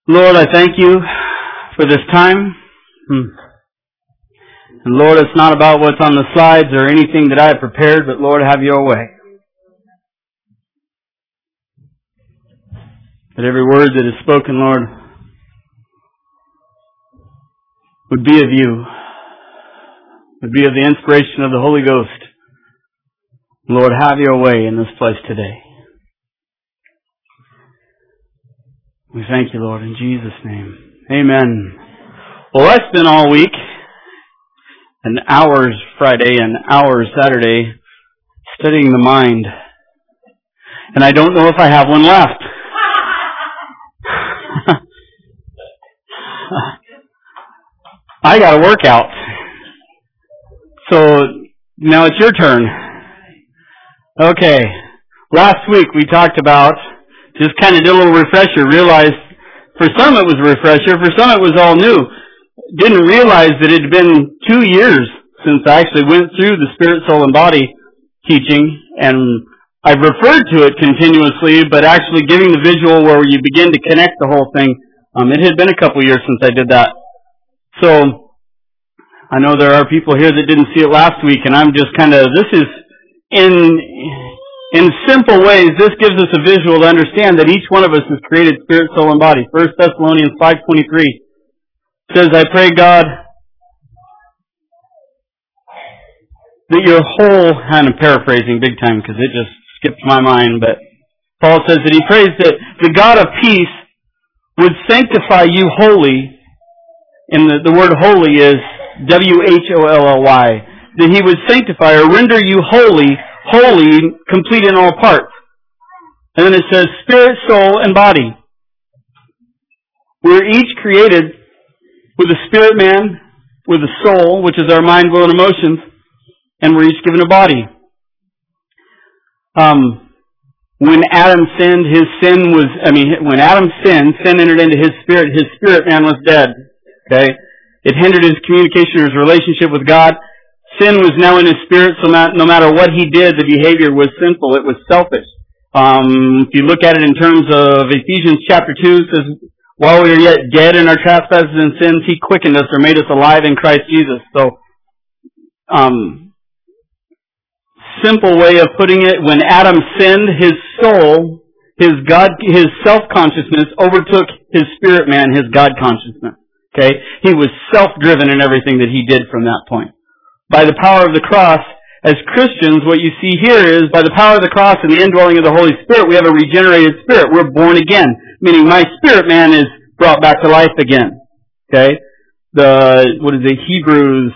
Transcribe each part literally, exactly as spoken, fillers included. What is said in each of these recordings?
Lord, I thank you for this time. And Lord, it's not about what's on the slides or anything that I have prepared, but Lord, have your way. That every word that is spoken, Lord, would be of you, would be of the inspiration of the Holy Ghost. Lord, have your way in this place today. We thank you, Lord, in Jesus' name. Amen. Well, I spent all week, and hours Friday and hours Saturday, studying the mind. And I don't know if I have one left. I got a workout. So now it's your turn. Okay. Last week we talked about, just kind of did a little refresher, realized for some it was a refresher, for some it was all new. Didn't realize that it had been two years since I actually went through the Spirit, Soul, and Body teaching, and I've referred to it continuously, but actually giving the visual where you begin to connect the whole thing, um, it had been a couple years since I did that. So, I know there are people here that didn't see it last week, and I'm just kind of, this is, in in simple ways, this gives us a visual to understand that each one of us is created spirit, soul, and body. First Thessalonians five twenty-three says, I pray God that your whole, and I'm paraphrasing big time because it just skipped my mind, but Paul says that he prays that the God of peace would sanctify you wholly. And the, the word holy is W H O L L Y. That he would sanctify or render you holy, holy, complete in all parts. And then it says spirit, soul, and body. We're each created with a spirit man, with a soul, which is our mind, will, and emotions, and we're each given a body. Um, when Adam sinned, his sin was, I mean, when Adam sinned, sin entered into his spirit, his spirit man was dead. Okay? It hindered his communication or his relationship with God. Sin was now in his spirit, so no matter what he did, the behavior was sinful. It was selfish. Um, if you look at it in terms of Ephesians chapter two, it says, while we were yet dead in our trespasses and sins, he quickened us or made us alive in Christ Jesus. So, um, simple way of putting it, when Adam sinned, his soul, his God, his self-consciousness overtook his spirit man, his God consciousness. Okay? He was self-driven in everything that he did from that point. By the power of the cross, as Christians, what you see here is, by the power of the cross and the indwelling of the Holy Spirit, we have a regenerated spirit. We're born again. Meaning my spirit man is brought back to life again. Okay? The, what is it, Hebrews,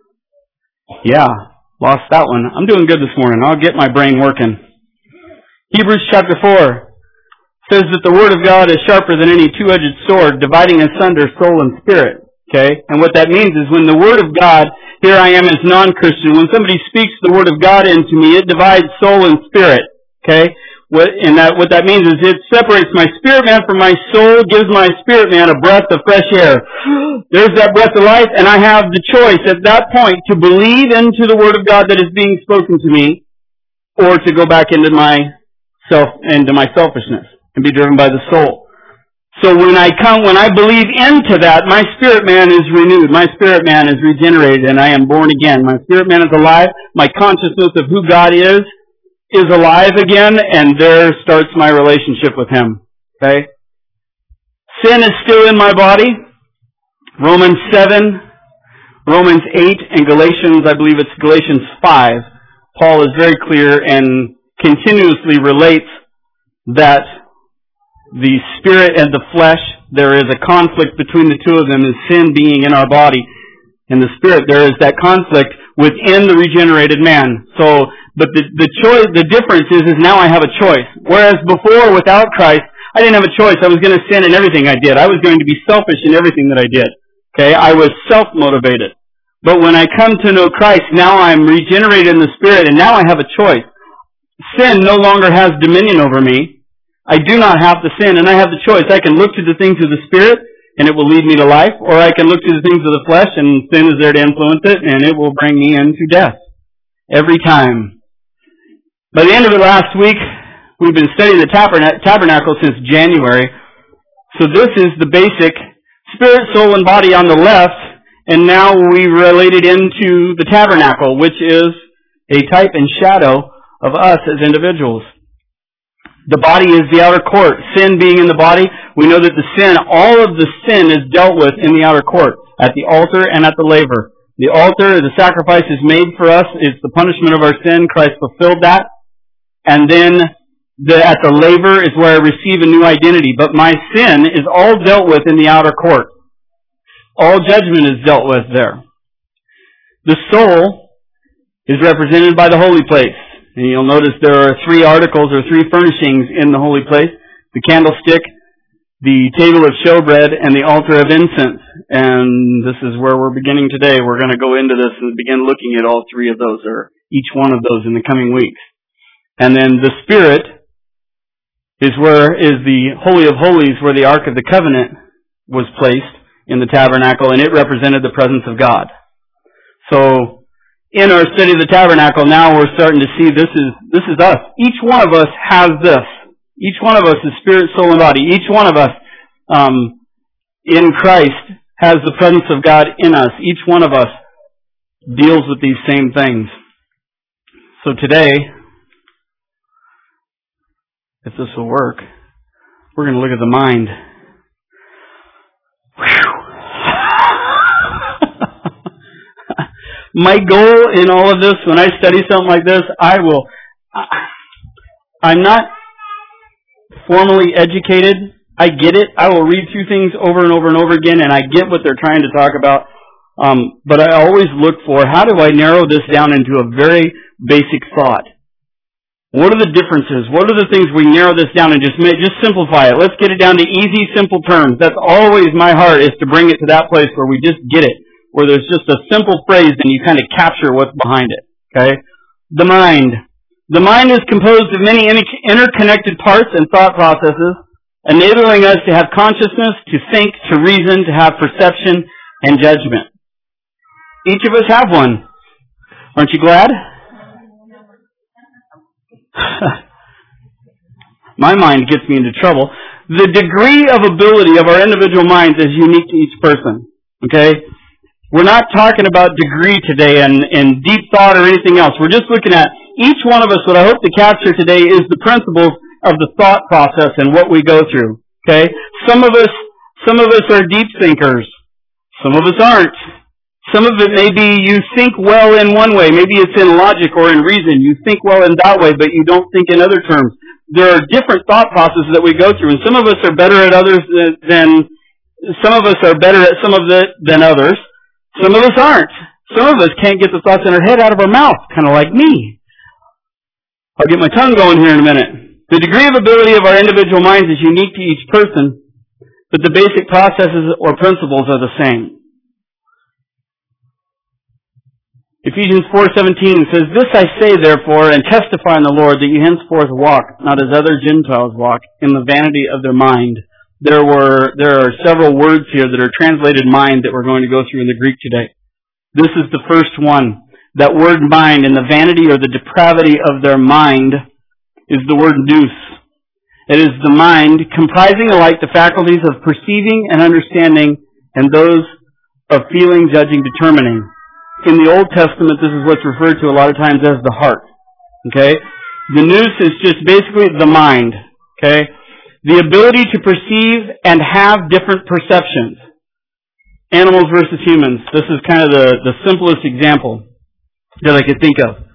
yeah, lost that one. I'm doing good this morning. I'll get my brain working. Hebrews chapter four says that the Word of God is sharper than any two-edged sword, dividing asunder soul and spirit. Okay? And what that means is when the Word of God, here I am as non-Christian, when somebody speaks the Word of God into me, it divides soul and spirit. Okay? What, and that, what that means is it separates my spirit man from my soul, gives my spirit man a breath of fresh air. There's that breath of life, and I have the choice at that point to believe into the Word of God that is being spoken to me, or to go back into my self, into my selfishness and be driven by the soul. So when I come, when I believe into that, my spirit man is renewed. My spirit man is regenerated, and I am born again. My spirit man is alive. My consciousness of who God is is alive again, and there starts my relationship with Him. Okay? Sin is still in my body. Romans seven, Romans eight, and Galatians, I believe it's Galatians five. Paul is very clear and continuously relates that the spirit and the flesh, there is a conflict between the two of them, is sin being in our body. In the spirit, there is that conflict within the regenerated man. So, but the the choice, the difference is, is now I have a choice. Whereas before, without Christ, I didn't have a choice. I was going to sin in everything I did. I was going to be selfish in everything that I did. Okay, I was self-motivated. But when I come to know Christ, now I'm regenerated in the spirit, and now I have a choice. Sin no longer has dominion over me. I do not have to sin, and I have the choice. I can look to the things of the Spirit, and it will lead me to life, or I can look to the things of the flesh, and sin is there to influence it, and it will bring me into death. Every time. By the end of it last week, we've been studying the tabernacle since January. So this is the basic spirit, soul, and body on the left, and now we relate it into the tabernacle, which is a type and shadow of us as individuals. The body is the outer court. Sin being in the body, we know that the sin, all of the sin is dealt with in the outer court, at the altar and at the laver. The altar, the sacrifice is made for us. It's the punishment of our sin. Christ fulfilled that. And then the, at the laver is where I receive a new identity. But my sin is all dealt with in the outer court. All judgment is dealt with there. The soul is represented by the holy place. And you'll notice there are three articles or three furnishings in the holy place. The candlestick, the table of showbread, and the altar of incense. And this is where we're beginning today. We're going to go into this and begin looking at all three of those, or each one of those in the coming weeks. And then the Spirit is where is the Holy of Holies, where the Ark of the Covenant was placed in the tabernacle, and it represented the presence of God. So, in our study of the tabernacle, now we're starting to see this is this is us. Each one of us has this. Each one of us is spirit, soul, and body. Each one of us um, in Christ has the presence of God in us. Each one of us deals with these same things. So today, if this will work, we're going to look at the mind. My goal in all of this, when I study something like this, I will, I'm not formally educated. I get it. I will read through things over and over and over again, and I get what they're trying to talk about. Um, but I always look for, how do I narrow this down into a very basic thought? What are the differences? What are the things we narrow this down and just make, just simplify it? Let's get it down to easy, simple terms. That's always my heart, is to bring it to that place where we just get it, where there's just a simple phrase and you kind of capture what's behind it. Okay? The mind. The mind is composed of many interconnected parts and thought processes, enabling us to have consciousness, to think, to reason, to have perception and judgment. Each of us have one. Aren't you glad? My mind gets me into trouble. The degree of ability of our individual minds is unique to each person. Okay? We're not talking about degree today and, and deep thought or anything else. We're just looking at each one of us. What I hope to capture today is the principles of the thought process and what we go through. Okay? Some of us, some of us are deep thinkers. Some of us aren't. Some of it may be you think well in one way. Maybe it's in logic or in reason. You think well in that way, but you don't think in other terms. There are different thought processes that we go through, and some of us are better at others than, some of us are better at some of it than others. Some of us aren't. Some of us can't get the thoughts in our head out of our mouth, kind of like me. I'll get my tongue going here in a minute. The degree of ability of our individual minds is unique to each person, but the basic processes or principles are the same. Ephesians four seventeen says, "This I say, therefore, and testify in the Lord, that you henceforth walk, not as other Gentiles walk, in the vanity of their mind." There were there are several words here that are translated mind that we're going to go through in the Greek today. This is the first one. That word mind, in the vanity or the depravity of their mind, is the word nous. It is the mind comprising alike the faculties of perceiving and understanding and those of feeling, judging, determining. In the Old Testament, this is what's referred to a lot of times as the heart. Okay? The nous is just basically the mind. Okay? The ability to perceive and have different perceptions. Animals versus humans. This is kind of the, the simplest example that I could think of.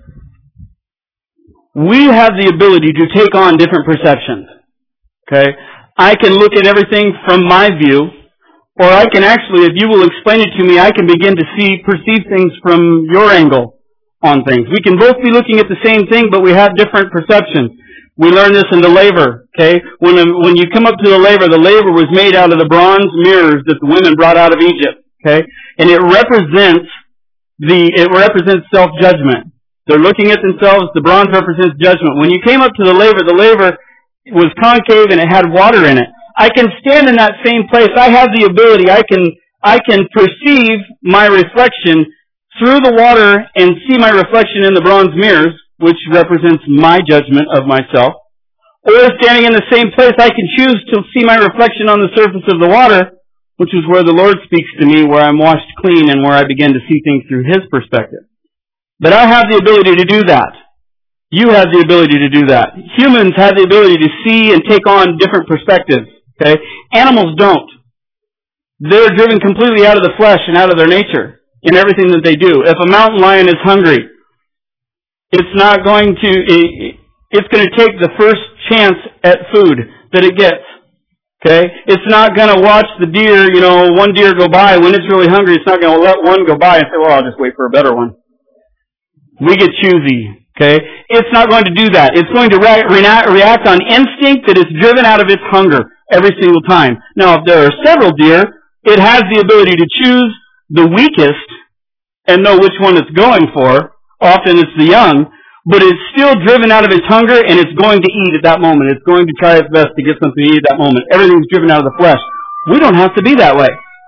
We have the ability to take on different perceptions. Okay? I can look at everything from my view, or I can actually, if you will explain it to me, I can begin to see, perceive things from your angle on things. We can both be looking at the same thing, but we have different perceptions. We learn this in the laver, okay? When when you come up to the laver, the laver was made out of the bronze mirrors that the women brought out of Egypt, okay? And it represents the, it represents self-judgment. They're looking at themselves, the bronze represents judgment. When you came up to the laver, the laver was concave and it had water in it. I can stand in that same place. I have the ability. I can I can perceive my reflection through the water and see my reflection in the bronze mirrors, which represents my judgment of myself. Or standing in the same place, I can choose to see my reflection on the surface of the water, which is where the Lord speaks to me, where I'm washed clean and where I begin to see things through His perspective. But I have the ability to do that. You have the ability to do that. Humans have the ability to see and take on different perspectives. Okay? Animals don't. They're driven completely out of the flesh and out of their nature in everything that they do. If a mountain lion is hungry, it's not going to, it's going to take the first chance at food that it gets. Okay? It's not going to watch the deer, you know, one deer go by. When it's really hungry, it's not going to let one go by and say, well, I'll just wait for a better one. We get choosy. Okay? It's not going to do that. It's going to re- re- react on instinct that is driven out of its hunger every single time. Now, if there are several deer, it has the ability to choose the weakest and know which one it's going for. Often it's the young, but it's still driven out of its hunger and it's going to eat at that moment. It's going to try its best to get something to eat at that moment. Everything's driven out of the flesh. We don't have to be that way.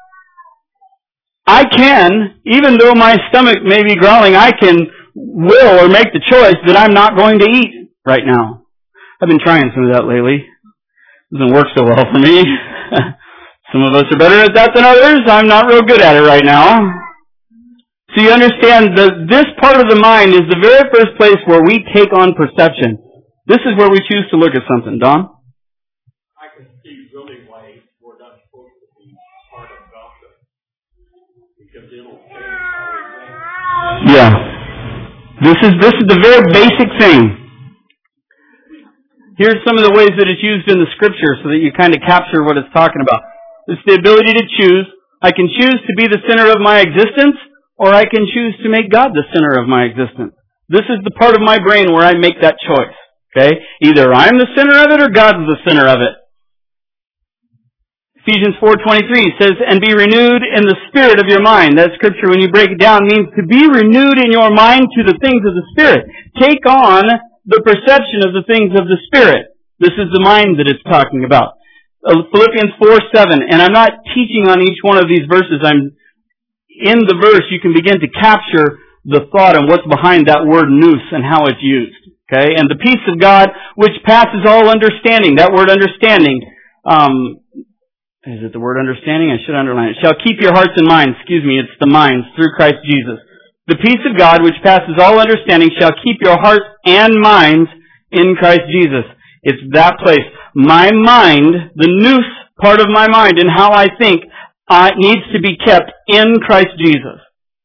I can, even though my stomach may be growling, I can will or make the choice that I'm not going to eat right now. I've been trying some of that lately. It doesn't work so well for me. Some of us are better at that than others. I'm not real good at it right now. So you understand that this part of the mind is the very first place where we take on perception. This is where we choose to look at something. Don? I can see really why we're not supposed to be part of gossip. Because it'll change how we think. Yeah. This is, this is the very basic thing. Here's some of the ways that it's used in the Scripture so that you kind of capture what it's talking about. It's the ability to choose. I can choose to be the center of my existence, or I can choose to make God the center of my existence. This is the part of my brain where I make that choice. Okay? Either I'm the center of it or God's the center of it. Ephesians four twenty-three says, and be renewed in the spirit of your mind. That scripture, when you break it down, means to be renewed in your mind to the things of the Spirit. Take on the perception of the things of the Spirit. This is the mind that it's talking about. Philippians four seven, and I'm not teaching on each one of these verses. I'm in the verse, you can begin to capture the thought and what's behind that word nous and how it's used. Okay? And the peace of God, which passes all understanding. That word understanding, um, is it the word understanding? I should underline it. Shall keep your hearts and minds. Excuse me, it's the minds through Christ Jesus. The peace of God, which passes all understanding, shall keep your hearts and minds in Christ Jesus. It's that place. My mind, the nous part of my mind and how I think, uh, needs to be kept in Christ Jesus.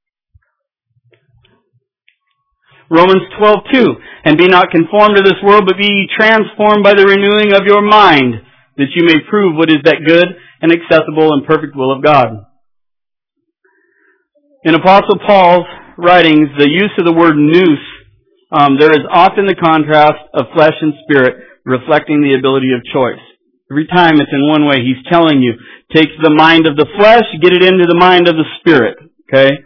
Romans twelve two, and be not conformed to this world, but be ye transformed by the renewing of your mind, that you may prove what is that good and acceptable and perfect will of God. In Apostle Paul's writings, the use of the word nous, um, there is often the contrast of flesh and spirit, reflecting the ability of choice. Every time it's in one way, he's telling you, take the mind of the flesh, get it into the mind of the spirit. Okay?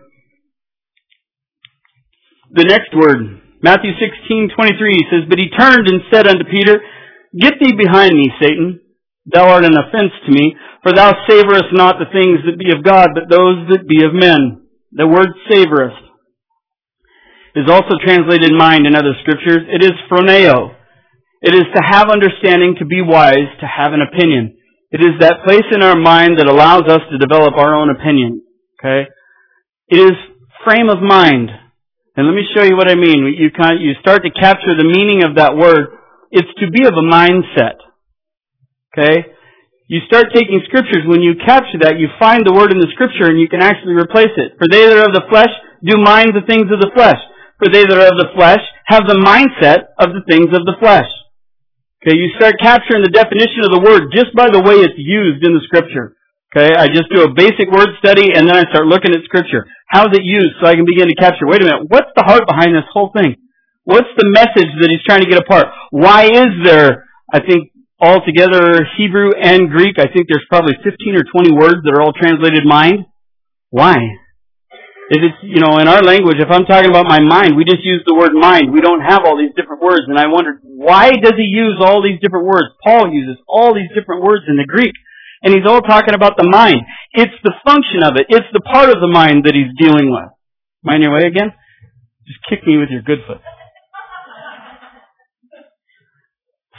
The next word, Matthew sixteen twenty-three says, but he turned and said unto Peter, get thee behind me, Satan. Thou art an offense to me, for thou savorest not the things that be of God, but those that be of men. The word savorest is also translated mind in other scriptures. It is phroneo. It is to have understanding, to be wise, to have an opinion. It is that place in our mind that allows us to develop our own opinion. Okay? It is frame of mind. And let me show you what I mean. You kind of, you start to capture the meaning of that word. It's to be of a mindset. Okay? You start taking scriptures. When you capture that, you find the word in the scripture and you can actually replace it. For they that are of the flesh do mind the things of the flesh. For they that are of the flesh have the mindset of the things of the flesh. Okay, you start capturing the definition of the word just by the way it's used in the scripture. Okay, I just do a basic word study and then I start looking at scripture. How is it used so I can begin to capture, wait a minute, what's the heart behind this whole thing? What's the message that he's trying to get apart? Why is there, I think, altogether Hebrew and Greek, I think there's probably fifteen or twenty words that are all translated mind? Why? If it's, you know, in our language, if I'm talking about my mind, we just use the word mind. We don't have all these different words. And I wondered, why does he use all these different words? Paul uses all these different words in the Greek. And he's all talking about the mind. It's the function of it. It's the part of the mind that he's dealing with. Mind your way again? Just kick me with your good foot.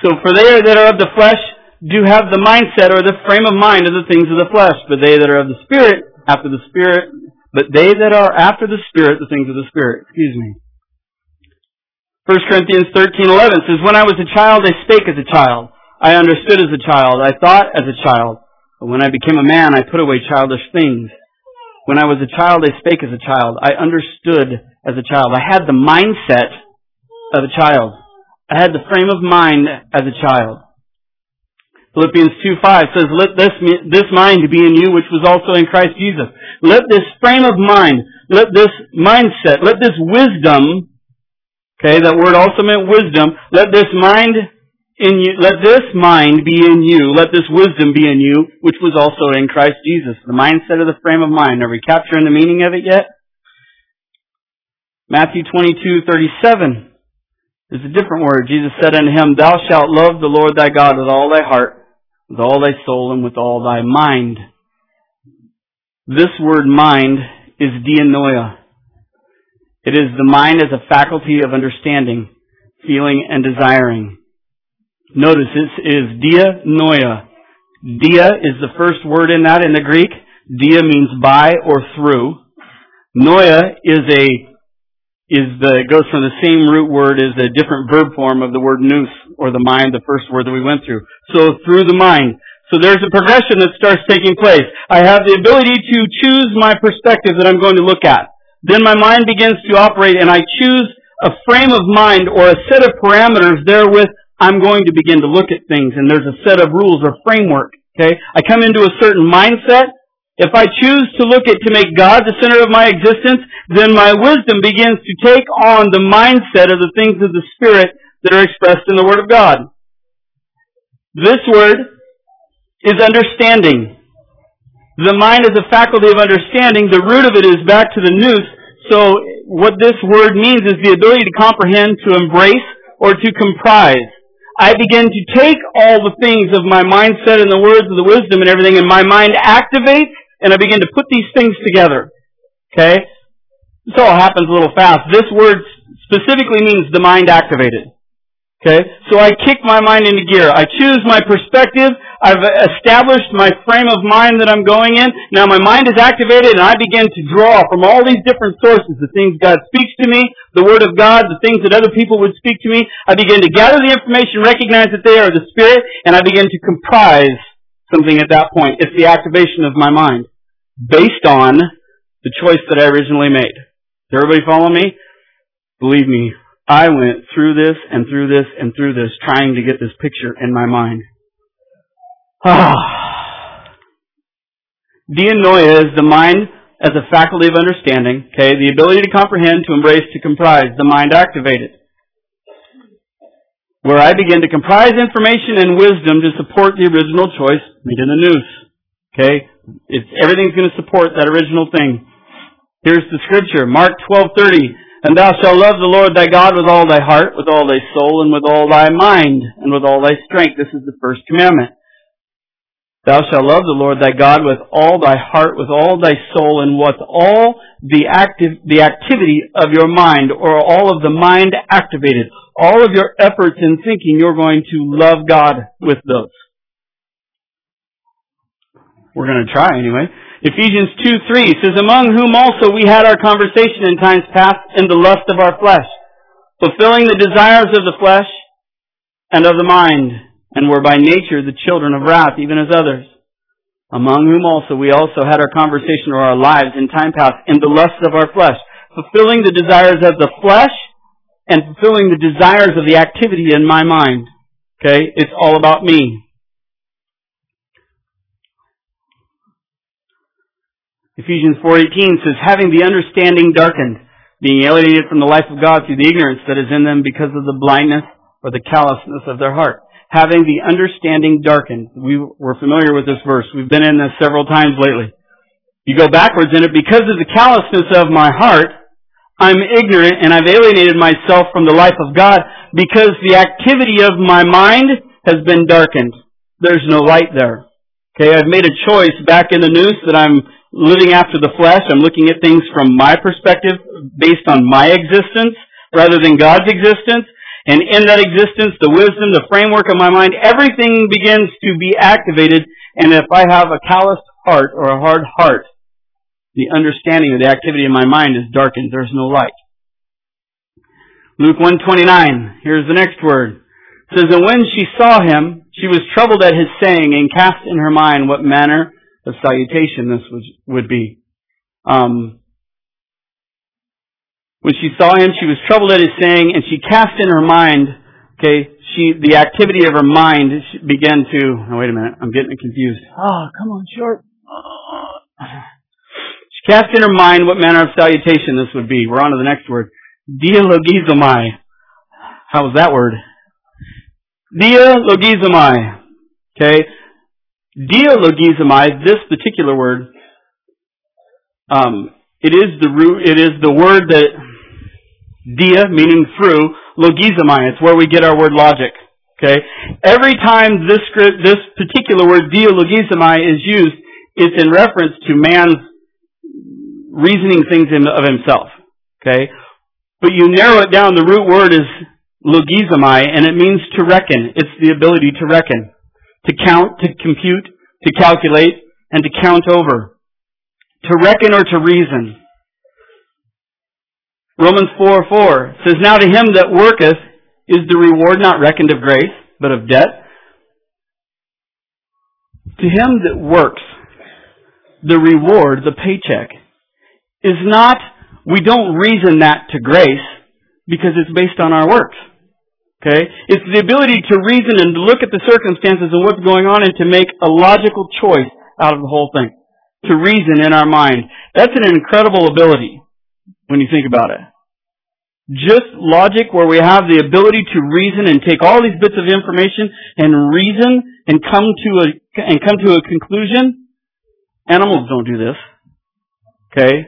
So for they that are of the flesh do have the mindset or the frame of mind of the things of the flesh, but they that are of the Spirit, after the Spirit, but they that are after the Spirit, the things of the Spirit. Excuse me. First Corinthians thirteen eleven says, when I was a child, I spake as a child. I understood as a child. I thought as a child. But when I became a man, I put away childish things. When I was a child, I spake as a child. I understood as a child. I had the mindset of a child. I had the frame of mind as a child. Philippians two five says, let this, this mind be in you, which was also in Christ Jesus. Let this frame of mind, let this mindset, let this wisdom, okay, that word also meant wisdom, let this mind in you, let this mind be in you, let this wisdom be in you, which was also in Christ Jesus. The mindset of the frame of mind. Are we capturing the meaning of it yet? Matthew twenty-two thirty-seven is a different word. Jesus said unto him, thou shalt love the Lord thy God with all thy heart, with all thy soul, and with all thy mind. This word mind is dianoia. It is the mind as a faculty of understanding, feeling, and desiring. Notice this is dianoia. Dia is the first word in that in the Greek. Dia means by or through. Noia is a is the goes from the same root word as a different verb form of the word nous, or the mind, the first word that we went through. So through the mind. So there's a progression that starts taking place. I have the ability to choose my perspective that I'm going to look at. Then my mind begins to operate, and I choose a frame of mind or a set of parameters therewith I'm going to begin to look at things, and there's a set of rules or framework. Okay, I come into a certain mindset. If I choose to look at to make God the center of my existence, then my wisdom begins to take on the mindset of the things of the Spirit that are expressed in the Word of God. This word is understanding. The mind is a faculty of understanding. The root of it is back to the nous. So what this word means is the ability to comprehend, to embrace, or to comprise. I begin to take all the things of my mindset and the words of the wisdom and everything, and my mind activates, and I begin to put these things together. Okay? This all happens a little fast. This word specifically means the mind activated. Okay? So I kick my mind into gear. I choose my perspective. I've established my frame of mind that I'm going in. Now my mind is activated, and I begin to draw from all these different sources, the things God speaks to me, the Word of God, the things that other people would speak to me. I begin to gather the information, recognize that they are the Spirit, and I begin to comprise something at that point. It's the activation of my mind based on the choice that I originally made. Does everybody follow me? Believe me, I went through this and through this and through this trying to get this picture in my mind. Ah. Dianoia is the mind as a faculty of understanding, okay, the ability to comprehend, to embrace, to comprise, the mind activated. Where I begin to comprise information and wisdom to support the original choice made in the nous. Okay? It's, everything's going to support that original thing. Here's the scripture, Mark twelve thirty. And thou shalt love the Lord thy God with all thy heart, with all thy soul, and with all thy mind, and with all thy strength. This is the first commandment. Thou shalt love the Lord thy God with all thy heart, with all thy soul, and with all the active, the activity of your mind, or all of the mind activated. All of your efforts in thinking, you're going to love God with those. We're going to try anyway. Ephesians two three says, among whom also we had our conversation in times past in the lust of our flesh, fulfilling the desires of the flesh and of the mind, and were by nature the children of wrath, even as others. Among whom also we also had our conversation or our lives in time past in the lust of our flesh, fulfilling the desires of the flesh and fulfilling the desires of the activity in my mind. Okay? It's all about me. Ephesians four eighteen says, having the understanding darkened, being alienated from the life of God through the ignorance that is in them because of the blindness or the callousness of their heart. Having the understanding darkened. We, we're familiar with this verse. We've been in this several times lately. You go backwards in it, because of the callousness of my heart, I'm ignorant and I've alienated myself from the life of God because the activity of my mind has been darkened. There's no light there. Okay, I've made a choice back in the nous that I'm living after the flesh. I'm looking at things from my perspective based on my existence rather than God's existence. And in that existence, the wisdom, the framework of my mind, everything begins to be activated. And if I have a calloused heart or a hard heart, the understanding of the activity of my mind is darkened. There's no light. Luke one twenty-nine, here's the next word. It says, and when she saw him, she was troubled at his saying, and cast in her mind what manner of salutation this was, would be. Um, when she saw him, she was troubled at his saying, and she cast in her mind, okay, she, the activity of her mind began to, oh, wait a minute, I'm getting confused. Oh, come on, short. She cast in her mind what manner of salutation this would be. We're on to the next word. Dialogizomai. How was that word? Dialogizomai. Okay. Dialogizomai, this particular word, um, it is the root, it is the word that, dia, meaning through, logizomai, it's where we get our word logic. Okay. Every time this script, this particular word, dialogizomai, is used, it's in reference to man's reasoning things of himself. Okay. But you narrow it down, the root word is logizomai, and it means to reckon. It's the ability to reckon. To count, to compute, to calculate, and to count over. To reckon or to reason. Romans four four says, now to him that worketh is the reward not reckoned of grace, but of debt. To him that works, the reward, the paycheck, is not, we don't reason that to grace because it's based on our works. Okay? It's the ability to reason and to look at the circumstances and what's going on and to make a logical choice out of the whole thing. To reason in our mind. That's an incredible ability when you think about it. Just logic where we have the ability to reason and take all these bits of information and reason and come to a, and come to a conclusion. Animals don't do this. Okay?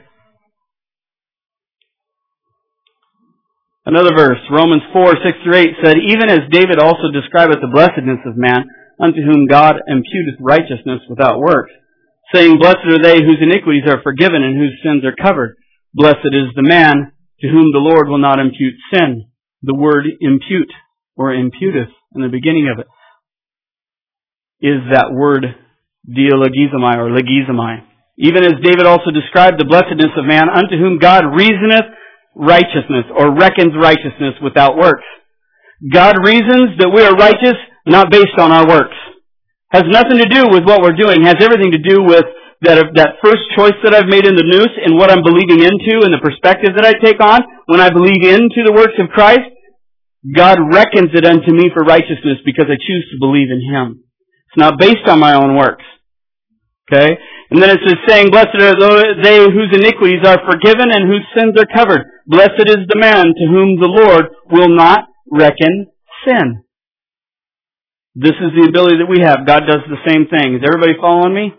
Another verse, Romans four, six through eight said, even as David also describeth the blessedness of man, unto whom God imputeth righteousness without works, saying, blessed are they whose iniquities are forgiven and whose sins are covered. Blessed is the man to whom the Lord will not impute sin. The word impute, or imputeth, in the beginning of it, is that word dialogizomai, or logizomai. Even as David also described the blessedness of man, unto whom God reasoneth righteousness, or reckons righteousness without works. God reasons that we are righteous not based on our works. Has nothing to do with what we're doing. Has everything to do with that, that first choice that I've made in the noose and what I'm believing into and the perspective that I take on. When I believe into the works of Christ, God reckons it unto me for righteousness because I choose to believe in Him. It's not based on my own works. Okay? And then it says, saying, blessed are they whose iniquities are forgiven and whose sins are covered. Blessed is the man to whom the Lord will not reckon sin. This is the ability that we have. God does the same thing. Is everybody following me?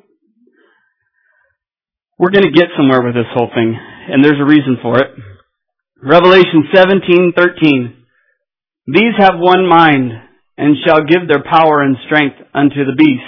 We're going to get somewhere with this whole thing, and there's a reason for it. Revelation seventeen thirteen. These have one mind, and shall give their power and strength unto the beast.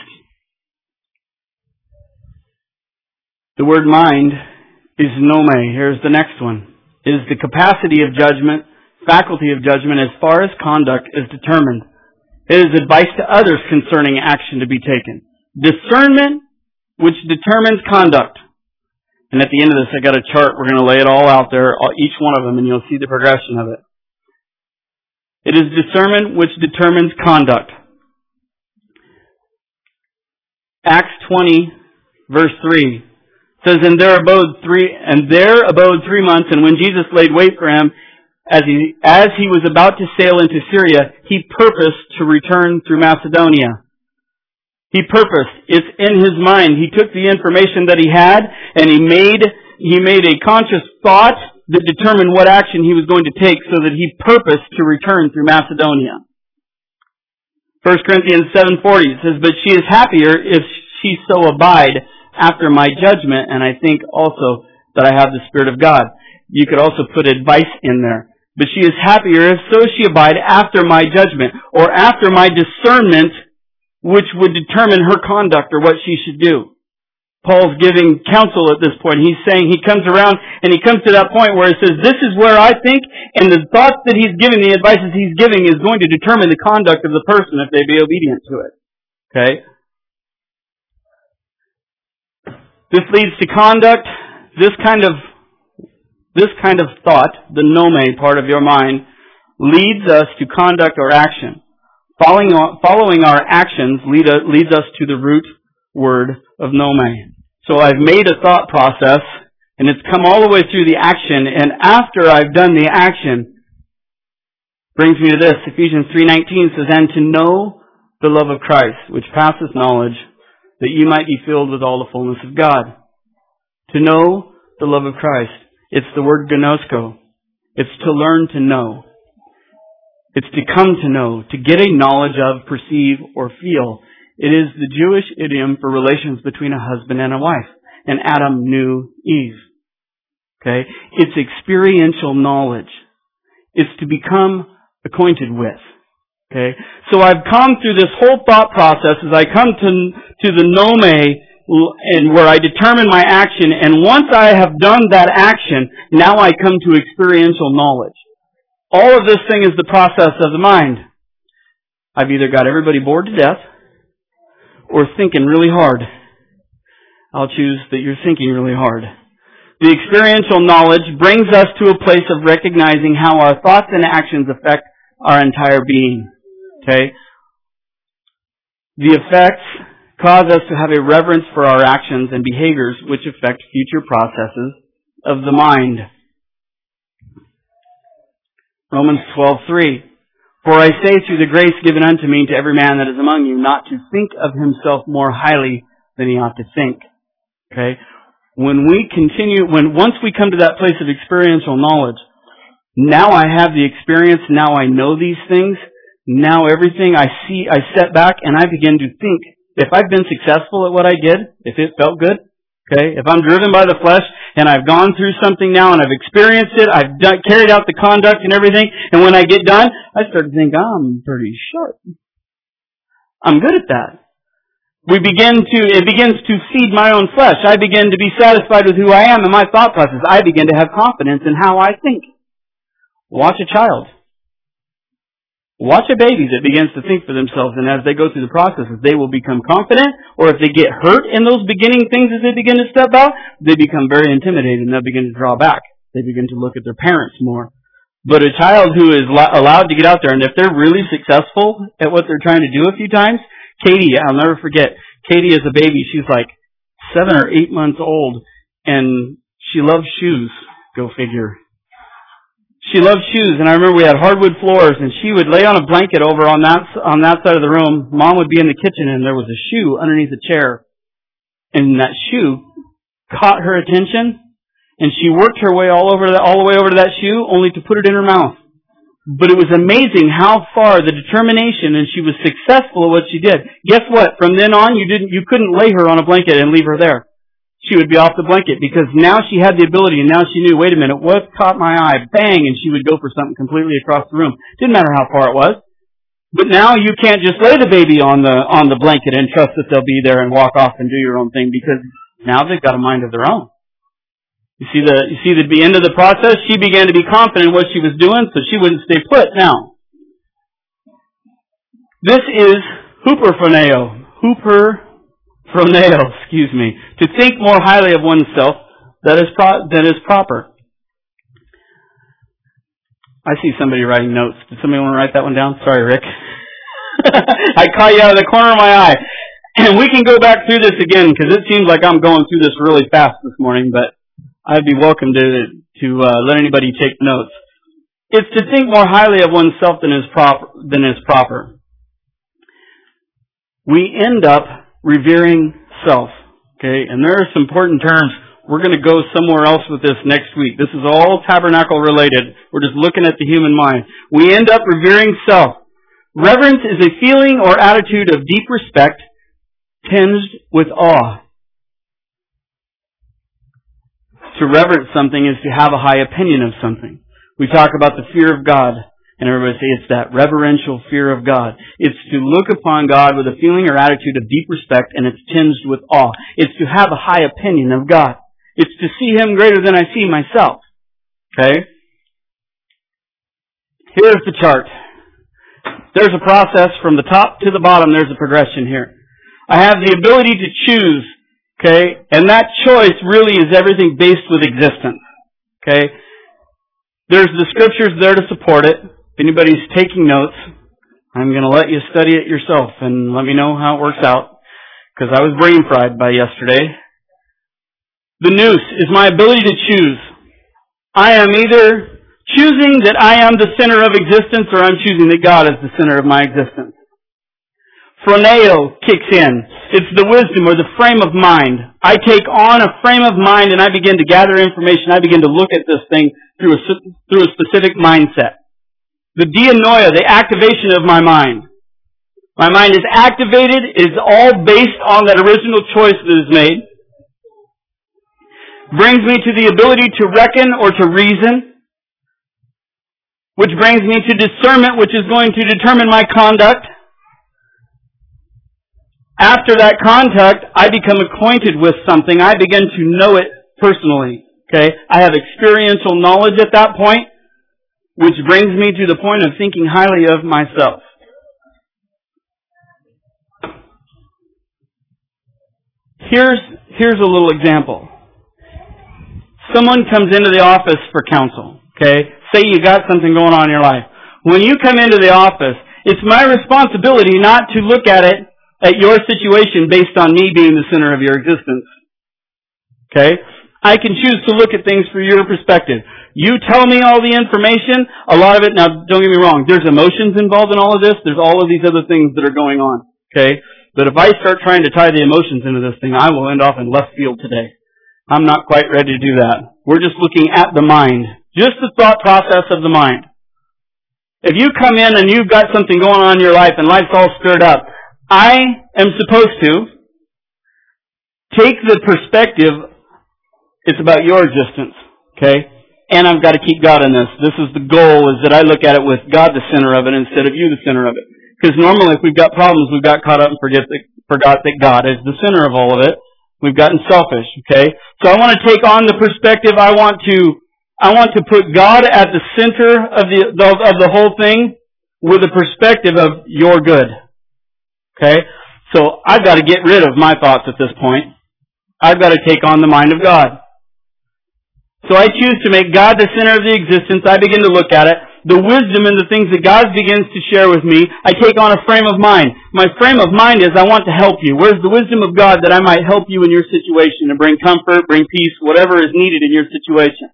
The word mind is nome. Here's the next one. Is the capacity of judgment, faculty of judgment as far as conduct is determined. It is advice to others concerning action to be taken. Discernment, which determines conduct. And at the end of this, I got a chart. We're going to lay it all out there, each one of them, and you'll see the progression of it. It is discernment which determines conduct. Acts twenty, verse three. Says, and there abode three, and there abode three months, and when Jesus laid wait for him, as he, as he was about to sail into Syria, he purposed to return through Macedonia. He purposed. It's in his mind. He took the information that he had, and he made, he made a conscious thought that determined what action he was going to take so that he purposed to return through Macedonia. First Corinthians seven forty, it says, but she is happier if she so abide after my judgment, and I think also that I have the Spirit of God. You could also put advice in there. But she is happier if so she abide after my judgment, or after my discernment, which would determine her conduct or what she should do. Paul's giving counsel at this point. He's saying, he comes around and he comes to that point where it says, this is where I think, and the thoughts that he's giving, the advices he's giving is going to determine the conduct of the person if they be obedient to it. Okay? This leads to conduct. This kind of, this kind of thought, the nome part of your mind, leads us to conduct or action. Following, following our actions lead, leads us to the root word of nome. So I've made a thought process, and it's come all the way through the action, and after I've done the action, brings me to this. Ephesians three nineteen says, and to know the love of Christ, which passeth knowledge, that you might be filled with all the fullness of God. To know the love of Christ. It's the word gnosko. It's to learn to know. It's to come to know, to get a knowledge of, perceive, or feel. It is the Jewish idiom for relations between a husband and a wife. And Adam knew Eve. Okay? It's experiential knowledge. It's to become acquainted with. Okay? So I've come through this whole thought process as I come to, to the nome, and where I determine my action, and once I have done that action, now I come to experiential knowledge. All of this thing is the process of the mind. I've either got everybody bored to death, or thinking really hard. I'll choose that you're thinking really hard. The experiential knowledge brings us to a place of recognizing how our thoughts and actions affect our entire being. Okay? The effects cause us to have a reverence for our actions and behaviors which affect future processes of the mind. Romans twelve three. For I say through the grace given unto me to every man that is among you, not to think of himself more highly than he ought to think. Okay? When we continue, when once we come to that place of experiential knowledge, now I have the experience, now I know these things, now everything I see, I set back and I begin to think, if I've been successful at what I did, if it felt good, okay, if I'm driven by the flesh, and I've gone through something now, and I've experienced it, I've done, carried out the conduct and everything, and when I get done, I start to think, I'm pretty sharp. I'm good at that. We begin to, it begins to feed my own flesh. I begin to be satisfied with who I am and my thought process. I begin to have confidence in how I think. Watch a child. Watch a baby that begins to think for themselves, and as they go through the processes, they will become confident, or if they get hurt in those beginning things as they begin to step out, they become very intimidated and they'll begin to draw back. They begin to look at their parents more. But a child who is allowed to get out there, and if they're really successful at what they're trying to do a few times, Katie, I'll never forget, Katie is a baby, she's like seven or eight months old, and she loves shoes, go figure. She loved shoes, and I remember we had hardwood floors, and she would lay on a blanket over on that on that side of the room. Mom would be in the kitchen, and there was a shoe underneath a chair. And that shoe caught her attention, and she worked her way all over the, all the way over to that shoe, only to put it in her mouth. But it was amazing how far the determination, and she was successful at what she did. Guess what? From then on, you didn't, you couldn't lay her on a blanket and leave her there. She would be off the blanket because now she had the ability, and now she knew, wait a minute, what caught my eye? Bang! And she would go for something completely across the room. Didn't matter how far it was. But now you can't just lay the baby on the on the blanket and trust that they'll be there and walk off and do your own thing, because now they've got a mind of their own. You see the you see the end of the process? She began to be confident in what she was doing, so she wouldn't stay put. Now, this is huperphoneo. Hooper Phroneo, excuse me, to think more highly of oneself that is pro- that is proper. I see somebody writing notes. Did somebody want to write that one down? Sorry, Rick. I caught you out of the corner of my eye. And we can go back through this again, because it seems like I'm going through this really fast this morning, but I'd be welcome to to uh, let anybody take notes. It's to think more highly of oneself than is proper. Than is proper. We end up revering self. Okay, and there are some important terms. We're going to go somewhere else with this next week. This is all tabernacle related. We're just looking at the human mind. We end up revering self. Reverence is a feeling or attitude of deep respect tinged with awe. To reverence something is to have a high opinion of something. We talk about the fear of God. And everybody say it's that reverential fear of God. It's to look upon God with a feeling or attitude of deep respect, and it's tinged with awe. It's to have a high opinion of God. It's to see Him greater than I see myself. Okay? Here's the chart. There's a process from the top to the bottom. There's a progression here. I have the ability to choose. Okay? And that choice really is everything based with existence. Okay? There's the scriptures there to support it. If anybody's taking notes, I'm going to let you study it yourself and let me know how it works out, because I was brain fried by yesterday. The nous is my ability to choose. I am either choosing that I am the center of existence, or I'm choosing that God is the center of my existence. Phroneo kicks in. It's the wisdom or the frame of mind. I take on a frame of mind and I begin to gather information. I begin to look at this thing through a, through a specific mindset. The dianoia, the activation of my mind. My mind is activated, is all based on that original choice that is made. Brings me to the ability to reckon or to reason, which brings me to discernment, which is going to determine my conduct. After that contact, I become acquainted with something. I begin to know it personally. Okay? I have experiential knowledge at that point, which brings me to the point of thinking highly of myself. Here's, here's a little example. Someone comes into the office for counsel. Okay? Say you got something going on in your life. When you come into the office, it's my responsibility not to look at it, at your situation based on me being the center of your existence. Okay? I can choose to look at things from your perspective. You tell me all the information, a lot of it, now don't get me wrong, there's emotions involved in all of this, there's all of these other things that are going on. Okay? But if I start trying to tie the emotions into this thing, I will end off in left field today. I'm not quite ready to do that. We're just looking at the mind. Just the thought process of the mind. If you come in and you've got something going on in your life and life's all stirred up, I am supposed to take the perspective, it's about your existence, okay? And I've got to keep God in this. This is the goal, is that I look at it with God the center of it instead of you the center of it. Because normally if we've got problems, we've got caught up and forget that, forgot that God is the center of all of it. We've gotten selfish, okay? So I want to take on the perspective, I want to, I want to put God at the center of the, of the whole thing with the perspective of your good. Okay? So I've got to get rid of my thoughts at this point. I've got to take on the mind of God. So I choose to make God the center of the existence. I begin to look at it. The wisdom and the things that God begins to share with me, I take on a frame of mind. My frame of mind is I want to help you. Where's the wisdom of God that I might help you in your situation and bring comfort, bring peace, whatever is needed in your situation.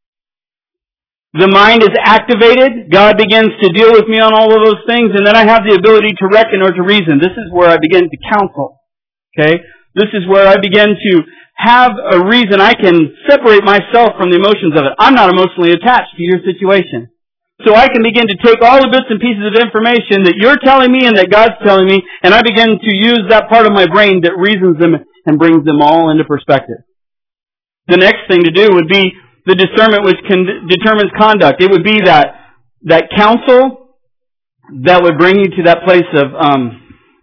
The mind is activated. God begins to deal with me on all of those things, and then I have the ability to reckon or to reason. This is where I begin to counsel. Okay? This is where I begin to have a reason. I can separate myself from the emotions of it. I'm not emotionally attached to your situation. So I can begin to take all the bits and pieces of information that you're telling me and that God's telling me, and I begin to use that part of my brain that reasons them and brings them all into perspective. The next thing to do would be the discernment which can, determines conduct. It would be that, that counsel that would bring you to that place of, um,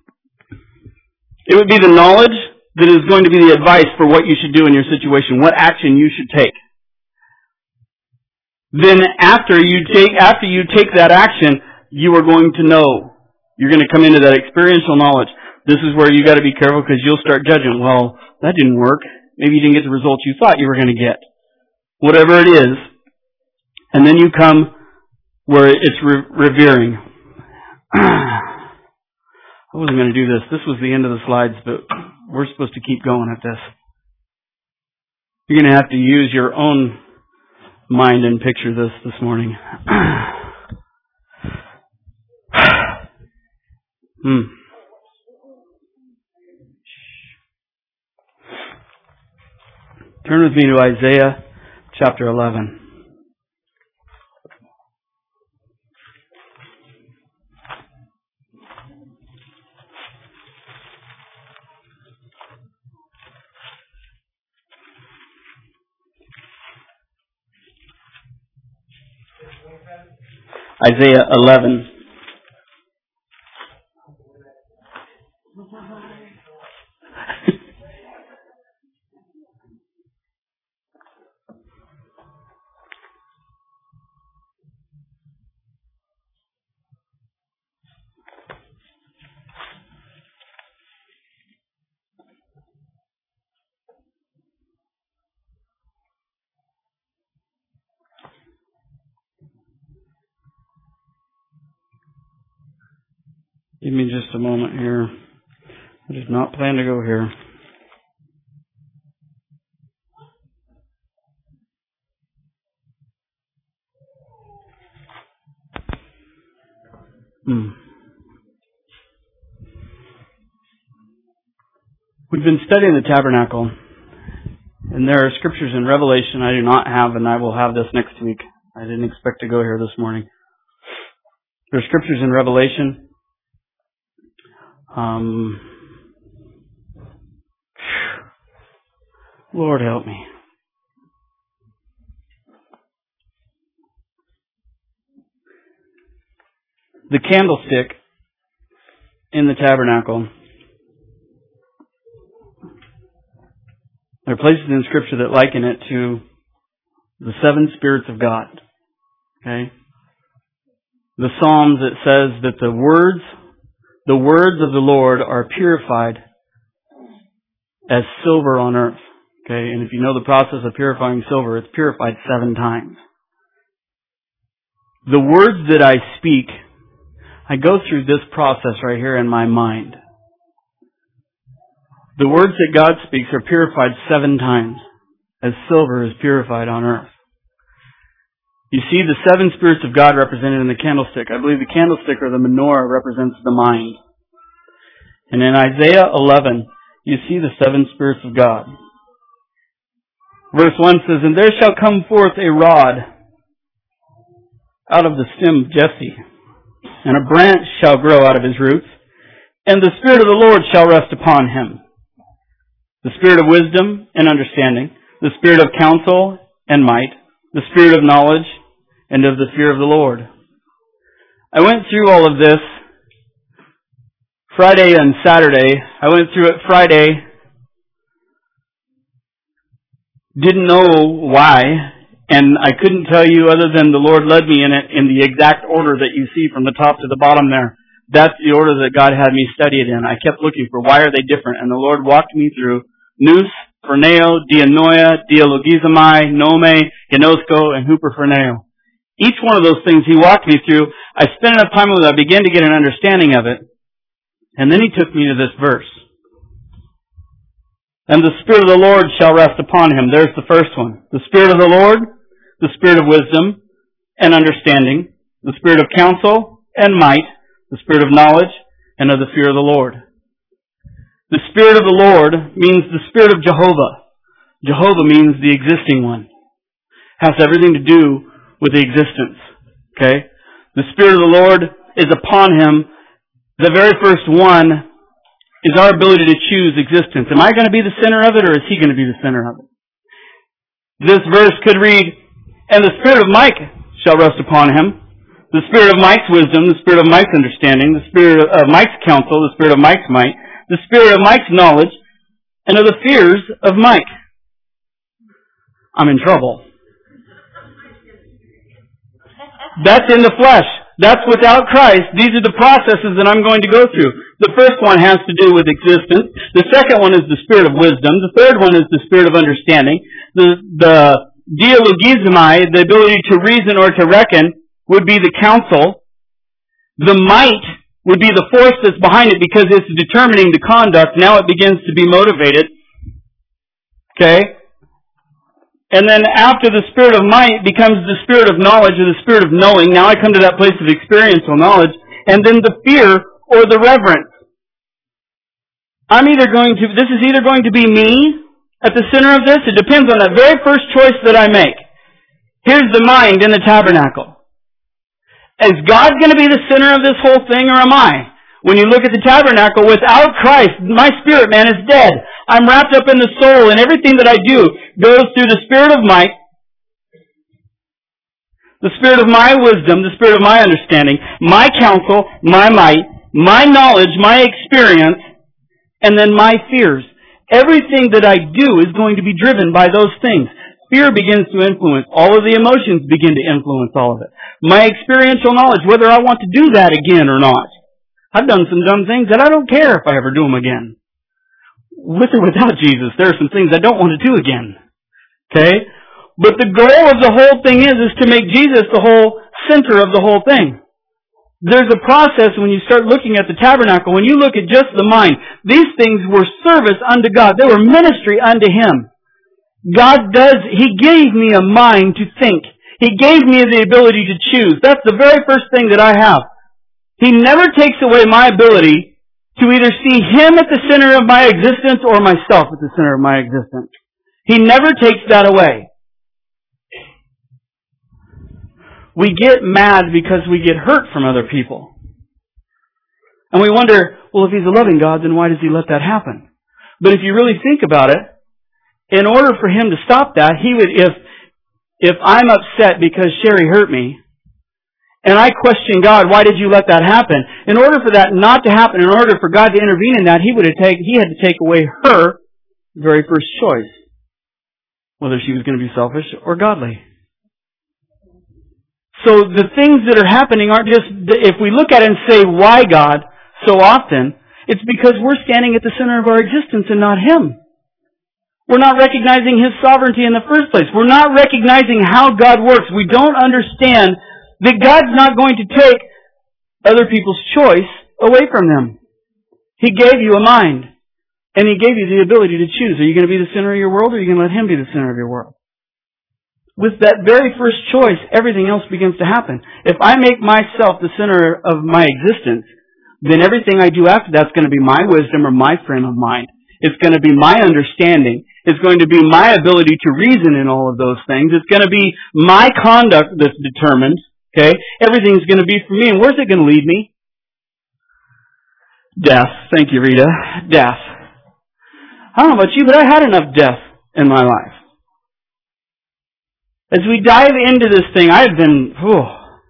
it would be the knowledge that is going to be the advice for what you should do in your situation, what action you should take. Then after you take, after you take that action, you are going to know. You're going to come into that experiential knowledge. This is where you got to be careful, because you'll start judging. Well, that didn't work. Maybe you didn't get the results you thought you were going to get. Whatever it is. And then you come where it's re- revering. I wasn't going to do this. This was the end of the slides, but we're supposed to keep going at this. You're going to have to use your own mind and picture this this morning. hmm. Turn with me to Isaiah chapter eleven. Isaiah eleven. Give me just a moment here. I did not plan to go here. Hmm. We've been studying the tabernacle, and there are scriptures in Revelation I do not have, and I will have this next week. I didn't expect to go here this morning. There are scriptures in Revelation. Um, Lord help me. The candlestick in the tabernacle. There are places in Scripture that liken it to the seven spirits of God. Okay? The Psalms, it says that the words, the words of the Lord are purified as silver on earth. Okay? And if you know the process of purifying silver, it's purified seven times. The words that I speak, I go through this process right here in my mind. The words that God speaks are purified seven times, as silver is purified on earth. You see the seven spirits of God represented in the candlestick. I believe the candlestick or the menorah represents the mind. And in Isaiah eleven, you see the seven spirits of God. Verse one says, "And there shall come forth a rod out of the stem of Jesse, and a branch shall grow out of his roots, and the Spirit of the Lord shall rest upon him. The Spirit of wisdom and understanding, the Spirit of counsel and might, the Spirit of knowledge and of the fear of the Lord." I went through all of this Friday and Saturday. I went through it Friday. Didn't know why, and I couldn't tell you other than the Lord led me in it in the exact order that you see from the top to the bottom there. That's the order that God had me study it in. I kept looking for why are they different, and the Lord walked me through nous, phroneo, dianoia, dialogizomai, nome, genosko, and huperphroneo. Each one of those things He walked me through. I spent enough time with it, I began to get an understanding of it. And then He took me to this verse. "And the Spirit of the Lord shall rest upon him." There's the first one. The Spirit of the Lord, the Spirit of wisdom and understanding, the Spirit of counsel and might, the Spirit of knowledge and of the fear of the Lord. The Spirit of the Lord means the Spirit of Jehovah. Jehovah means the existing one. Has everything to do with the existence. Okay? The Spirit of the Lord is upon him. The very first one is our ability to choose existence. Am I going to be the center of it, or is He going to be the center of it? This verse could read, "And the Spirit of Mike shall rest upon him. The Spirit of Mike's wisdom, the Spirit of Mike's understanding, the Spirit of Mike's counsel, the Spirit of Mike's might, the Spirit of Mike's knowledge, and of the fears of Mike." I'm in trouble. That's in the flesh. That's without Christ. These are the processes that I'm going to go through. The first one has to do with existence. The second one is the Spirit of wisdom. The third one is the Spirit of understanding. The, the dialogizomai, the ability to reason or to reckon, would be the counsel. The might would be the force that's behind it because it's determining the conduct. Now it begins to be motivated. Okay? And then after the Spirit of might becomes the Spirit of knowledge or the Spirit of knowing. Now I come to that place of experiential knowledge. And then the fear or the reverence. I'm either going to, this is either going to be me at the center of this. It depends on that very first choice that I make. Here's the mind in the tabernacle. Is God going to be the center of this whole thing, or am I? When you look at the tabernacle, without Christ, my spirit man is dead. I'm wrapped up in the soul, and everything that I do goes through the Spirit of might, The spirit of my wisdom, the spirit of my understanding, my counsel, my might, my knowledge, my experience, and then my fears. Everything that I do is going to be driven by those things. Fear begins to influence. All of the emotions begin to influence all of it. My experiential knowledge, whether I want to do that again or not. I've done some dumb things that I don't care if I ever do them again. With or without Jesus, there are some things I don't want to do again. Okay? But the goal of the whole thing is, is to make Jesus the whole center of the whole thing. There's a process when you start looking at the tabernacle. When you look at just the mind, these things were service unto God. They were ministry unto Him. God does, He gave me a mind to think. He gave me the ability to choose. That's the very first thing that I have. He never takes away my ability to either see Him at the center of my existence or myself at the center of my existence. He never takes that away. We get mad because we get hurt from other people. And we wonder, well, if He's a loving God, then why does He let that happen? But if you really think about it, in order for Him to stop that, He would, if, if I'm upset because Sherry hurt me, and I question God, why did you let that happen? In order for that not to happen, in order for God to intervene in that, He would have taken, He had to take away her very first choice. Whether she was going to be selfish or godly. So the things that are happening aren't just, if we look at it and say, why God, so often, it's because we're standing at the center of our existence and not Him. We're not recognizing His sovereignty in the first place. We're not recognizing how God works. We don't understand that God's not going to take other people's choice away from them. He gave you a mind. And He gave you the ability to choose. Are you going to be the center of your world, or are you going to let Him be the center of your world? With that very first choice, everything else begins to happen. If I make myself the center of my existence, then everything I do after that's going to be my wisdom or my frame of mind. It's going to be my understanding. It's going to be my ability to reason in all of those things. It's going to be my conduct that's determined. Okay? Everything's going to be for me. And where's it going to lead me? Death. Thank you, Rita. Death. I don't know about you, but I had enough death in my life. As we dive into this thing, I've been, whew,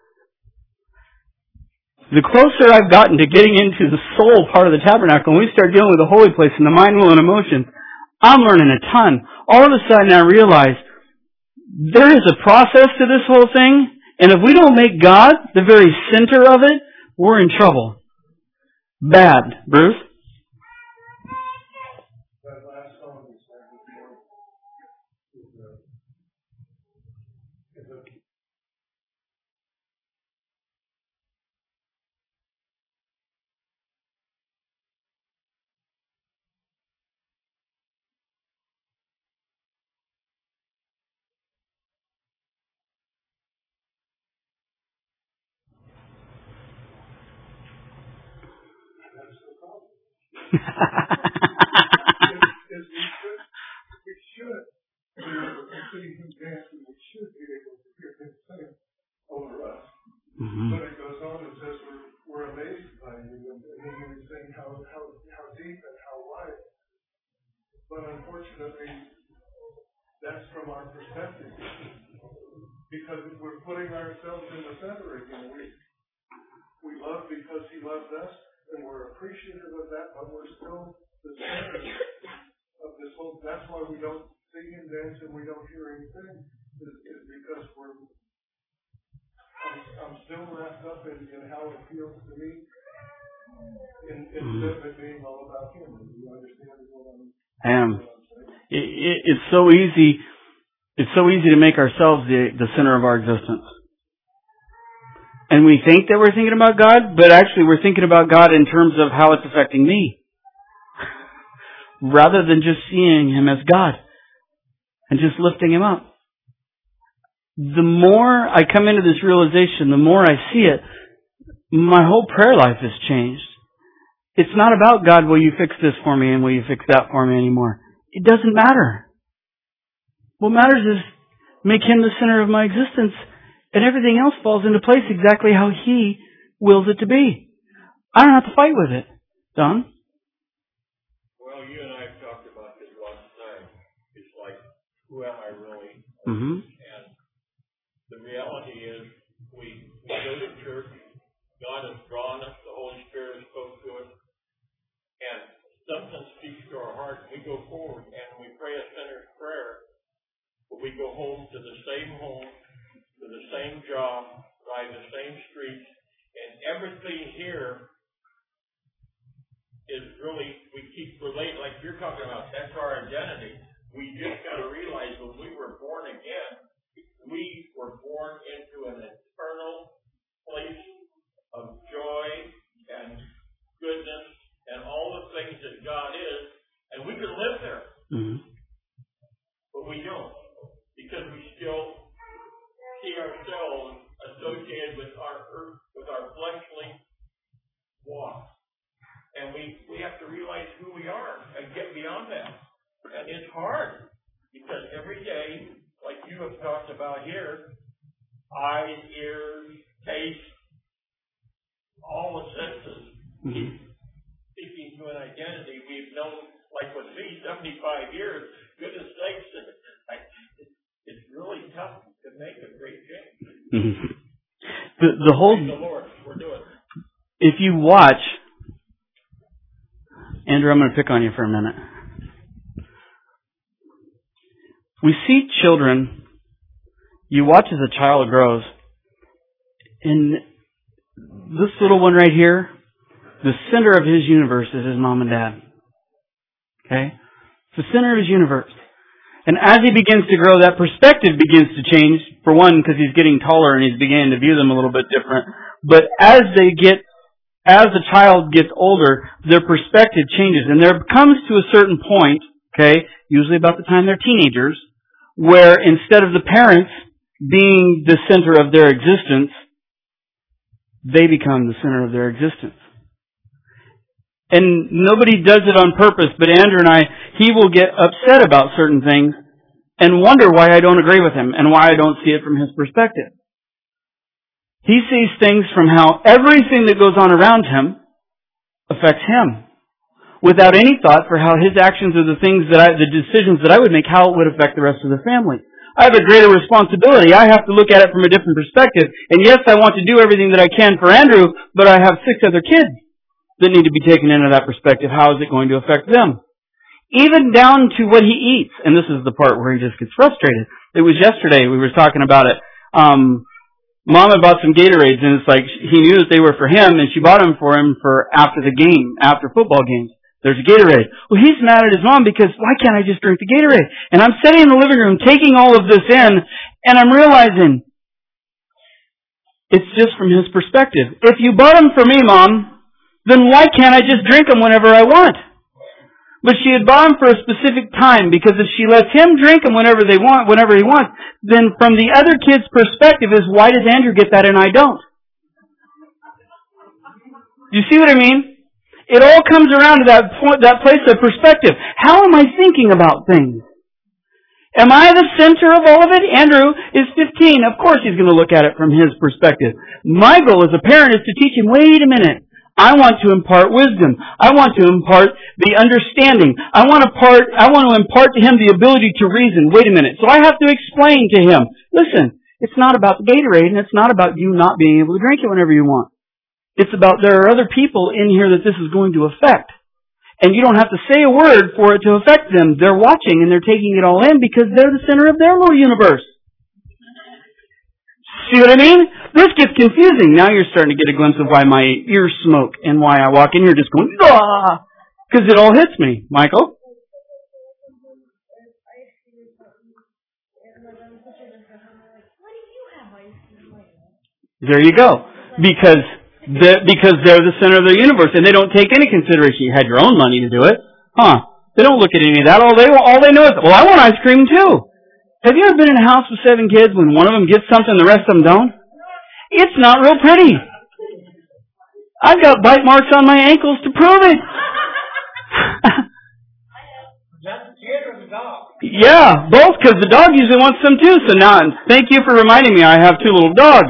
the closer I've gotten to getting into the soul part of the tabernacle, when we start dealing with the holy place and the mind, will, and emotions, I'm learning a ton. All of a sudden I realize there is a process to this whole thing, and if we don't make God the very center of it, we're in trouble. Bad. Bruce? we should see Him dance, and we should be able to hear Him sing over us. Mm-hmm. But it goes on and says we're, we're amazed by You, and then we sing how, how, how deep and how wide. But unfortunately, that's from our perspective. Because we're putting ourselves in the center again. We, we love because He loves us. And we're appreciative of that, but we're still the center of this whole. That's why we don't sing and dance and we don't hear anything. Is, is because we're. I'm, I'm still wrapped up in, in how it feels to me, in, instead of it being all about Him. Do you understand what I'm? I am. It, it, it's so easy. It's so easy to make ourselves the the center of our existence. And we think that we're thinking about God, but actually we're thinking about God in terms of how it's affecting me. Rather than just seeing Him as God. And just lifting Him up. The more I come into this realization, the more I see it, my whole prayer life has changed. It's not about, God, will you fix this for me and will you fix that for me anymore. It doesn't matter. What matters is make Him the center of my existence. And everything else falls into place exactly how He wills it to be. I don't have to fight with it. Don? Well, you and I have talked about this lots of times. It's like, who am I really? Mm-hmm. And the reality is, go forward and we pray a sinner's prayer, but we go home to the same home, to the same job, drive the same streets, and everything here is really, we keep relating, like you're talking about, that's our identity. We just got to realize when we were born again, we were born into an eternal place of joy and goodness and all the things that God is, and we could live there. Mm-hmm. But we don't, because we still see ourselves associated with our earth, with our fleshly walk. And we, we have to realize who we are and get beyond that. And it's hard, because every day, like you have talked about here, eyes, ears, taste, all the senses keep speaking to an identity. We've known, like with me, seventy-five years, goodness sakes, it's really tough to make a great change. Mm-hmm. The, the whole, Thank the Lord, we're doing it. If you watch, Andrew, I'm going to pick on you for a minute. We see children, you watch as a child grows, and this little one right here, the center of his universe is his mom and dad. Okay? It's the center of his universe. And as he begins to grow, that perspective begins to change. For one, because he's getting taller and he's beginning to view them a little bit different. But as they get, as the child gets older, their perspective changes. And there comes to a certain point, okay, usually about the time they're teenagers, where instead of the parents being the center of their existence, they become the center of their existence. And nobody does it on purpose, but Andrew and I, he will get upset about certain things and wonder why I don't agree with him and why I don't see it from his perspective. He sees things from how everything that goes on around him affects him, without any thought for how his actions or the things that I, the decisions that I would make, how it would affect the rest of the family. I have a greater responsibility. I have to look at it from a different perspective. And yes, I want to do everything that I can for Andrew, but I have six other kids that need to be taken into that perspective. How is it going to affect them? Even down to what he eats. And this is the part where he just gets frustrated. It was yesterday, we were talking about it. Um, Mom had bought some Gatorades, and it's like, he knew that they were for him, and she bought them for him for after the game, after football games. There's a Gatorade. Well, he's mad at his mom because why can't I just drink the Gatorade? And I'm sitting in the living room taking all of this in, and I'm realizing it's just from his perspective. If you bought them for me, Mom, then why can't I just drink them whenever I want? But she had bought them for a specific time, because if she lets him drink them whenever they want, whenever he wants, then from the other kid's perspective is, why does Andrew get that and I don't? You see what I mean? It all comes around to that point, that place of perspective. How am I thinking about things? Am I the center of all of it? Andrew is fifteen. Of course he's going to look at it from his perspective. My goal as a parent is to teach him, wait a minute. I want to impart wisdom. I want to impart the understanding. I want to part, I want to impart to him the ability to reason. Wait a minute. So I have to explain to him, listen, it's not about the Gatorade, and it's not about you not being able to drink it whenever you want. It's about there are other people in here that this is going to affect. And you don't have to say a word for it to affect them. They're watching and they're taking it all in because they're the center of their little universe. See what I mean? This gets confusing. Now you're starting to get a glimpse of why my ears smoke and why I walk in here just going, ah, because it all hits me. Michael? There you go. Because they're, because they're the center of the universe and they don't take any consideration. You had your own money to do it. Huh. They don't look at any of that. All they, all they know is, well, I want ice cream too. Have you ever been in a house with seven kids when one of them gets something, the rest of them don't? It's not real pretty. I've got bite marks on my ankles to prove it. Yeah, both, because the dog usually wants some too. So now, thank you for reminding me I have two little dogs.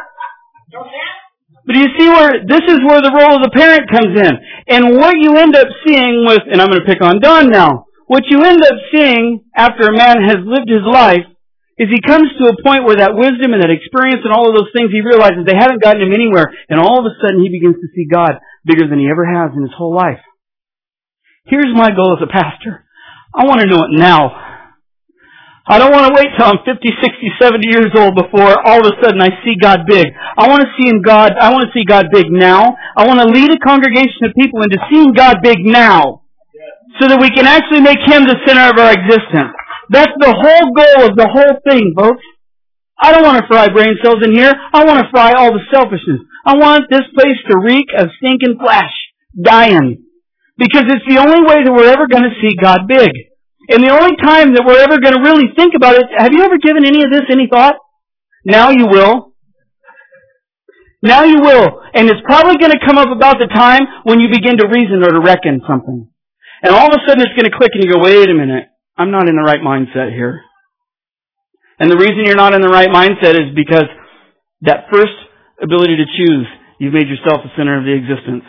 But you see where, this is where the role of the parent comes in. And what you end up seeing with, and I'm going to pick on Don now, what you end up seeing after a man has lived his life is he comes to a point where that wisdom and that experience and all of those things, he realizes they haven't gotten him anywhere. And all of a sudden he begins to see God bigger than he ever has in his whole life. Here's my goal as a pastor. I want to know it now. I don't want to wait till I'm fifty, sixty, seventy years old before all of a sudden I see God big. I want to see Him God, I want to see God big now. I want to lead a congregation of people into seeing God big now. So that we can actually make Him the center of our existence. That's the whole goal of the whole thing, folks. I don't want to fry brain cells in here. I want to fry all the selfishness. I want this place to reek of stinking flesh. Dying. Because it's the only way that we're ever going to see God big. And the only time that we're ever going to really think about it, have you ever given any of this any thought? Now you will. Now you will. And it's probably going to come up about the time when you begin to reason or to reckon something. And all of a sudden it's going to click and you go, wait a minute, I'm not in the right mindset here. And the reason you're not in the right mindset is because that first ability to choose, you've made yourself the center of the existence.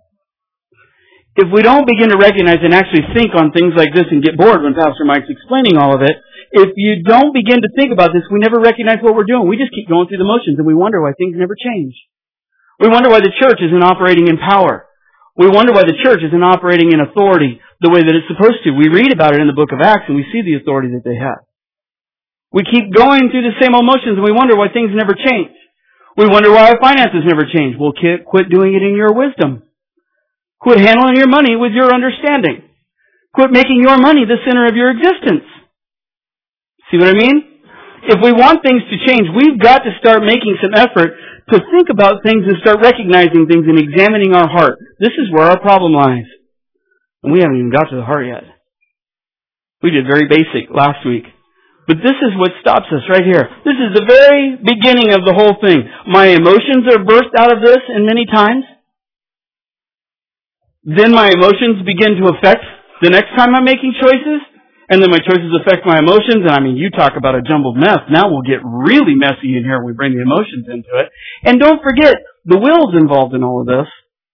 If we don't begin to recognize and actually think on things like this and get bored when Pastor Mike's explaining all of it, if you don't begin to think about this, we never recognize what we're doing. We just keep going through the motions and we wonder why things never change. We wonder why the church isn't operating in power. We wonder why the church isn't operating in authority the way that it's supposed to. We read about it in the book of Acts and we see the authority that they have. We keep going through the same emotions and we wonder why things never change. We wonder why our finances never change. Well, quit doing it in your wisdom. Quit handling your money with your understanding. Quit making your money the center of your existence. See what I mean? If we want things to change, we've got to start making some effort to think about things and start recognizing things and examining our heart. This is where our problem lies. And we haven't even got to the heart yet. We did very basic last week. But this is what stops us right here. This is the very beginning of the whole thing. My emotions are burst out of this in many times. Then my emotions begin to affect the next time I'm making choices. And then my choices affect my emotions. And I mean, you talk about a jumbled mess. Now we'll get really messy in here when we bring the emotions into it. And don't forget, the will's involved in all of this.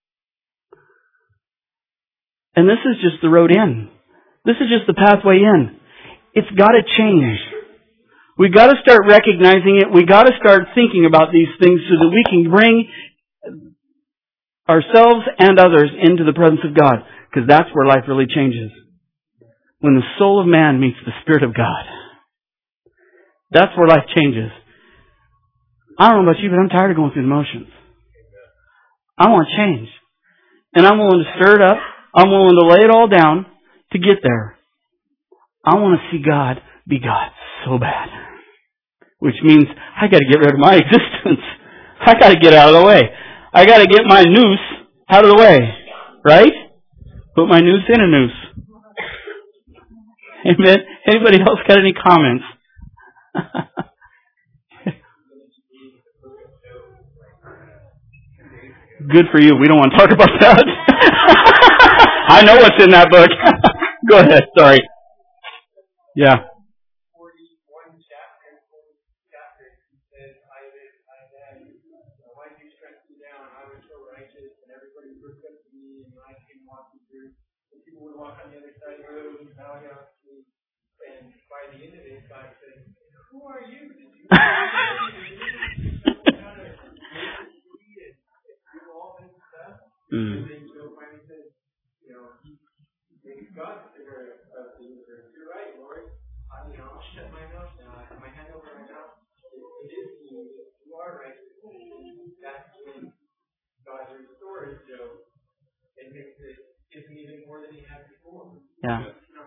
And this is just the road in. This is just the pathway in. It's got to change. We've got to start recognizing it. We've got to start thinking about these things so that we can bring ourselves and others into the presence of God. Because that's where life really changes. When the soul of man meets the Spirit of God. That's where life changes. I don't know about you, but I'm tired of going through the motions. I want change. And I'm willing to stir it up. I'm willing to lay it all down to get there. I want to see God be God so bad. Which means I got to get rid of my existence. I got to get out of the way. I got to get my noose out of the way. Right? Put my noose in a noose. Amen. Anybody else got any comments? Good for you. We don't want to talk about that. I know what's in that book. Go ahead. Sorry. Yeah. Mm. Yeah.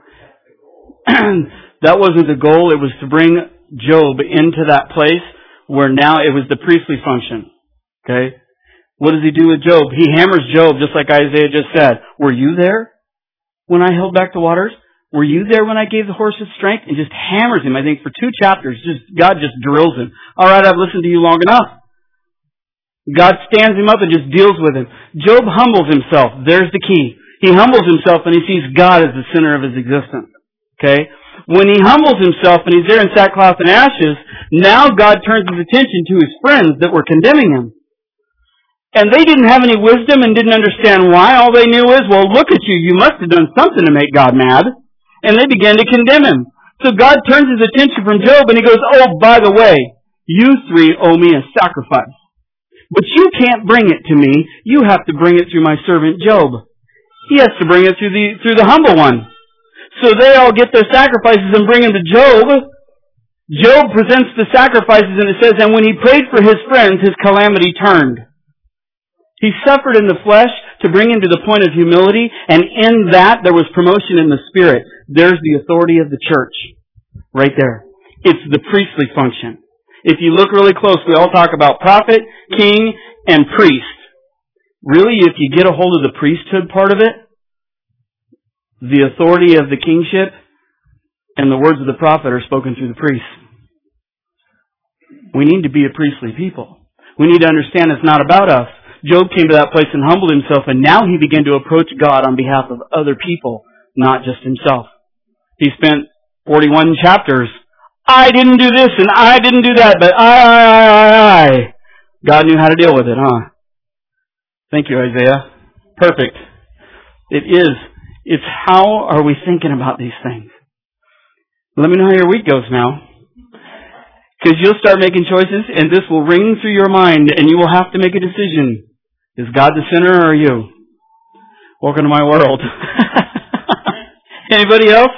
That wasn't the goal. It was to bring Job into that place where now it was the priestly function. Okay? What does he do with Job? He hammers Job just like Isaiah just said. Were you there when I held back the waters? Were you there when I gave the horses strength? And just hammers him. I think for two chapters, just God just drills him. All right, I've listened to you long enough. God stands him up and just deals with him. Job humbles himself. There's the key. He humbles himself and he sees God as the center of his existence. Okay? When he humbles himself and he's there in sackcloth and ashes, now God turns his attention to his friends that were condemning him. And they didn't have any wisdom and didn't understand why. All they knew is, well, look at you. You must have done something to make God mad. And they began to condemn him. So God turns his attention from Job and he goes, oh, by the way, you three owe me a sacrifice. But you can't bring it to me. You have to bring it through my servant Job. He has to bring it through the through the humble one. So they all get their sacrifices and bring them to Job. Job presents the sacrifices and it says, and when he prayed for his friends, his calamity turned. He suffered in the flesh to bring him to the point of humility, and in that there was promotion in the spirit. There's the authority of the church. Right there. It's the priestly function. If you look really close, we all talk about prophet, king, and priest. Really, if you get a hold of the priesthood part of it, the authority of the kingship and the words of the prophet are spoken through the priest. We need to be a priestly people. We need to understand it's not about us. Job came to that place and humbled himself, and now he began to approach God on behalf of other people, not just himself. He spent forty-one chapters. I didn't do this and I didn't do that, but I, I, I, I. God knew how to deal with it, huh? Thank you, Isaiah. Perfect. It is. It's how are we thinking about these things? Let me know how your week goes now. Because you'll start making choices and this will ring through your mind and you will have to make a decision. Is God the sinner or are you? Welcome to my world. Anybody else?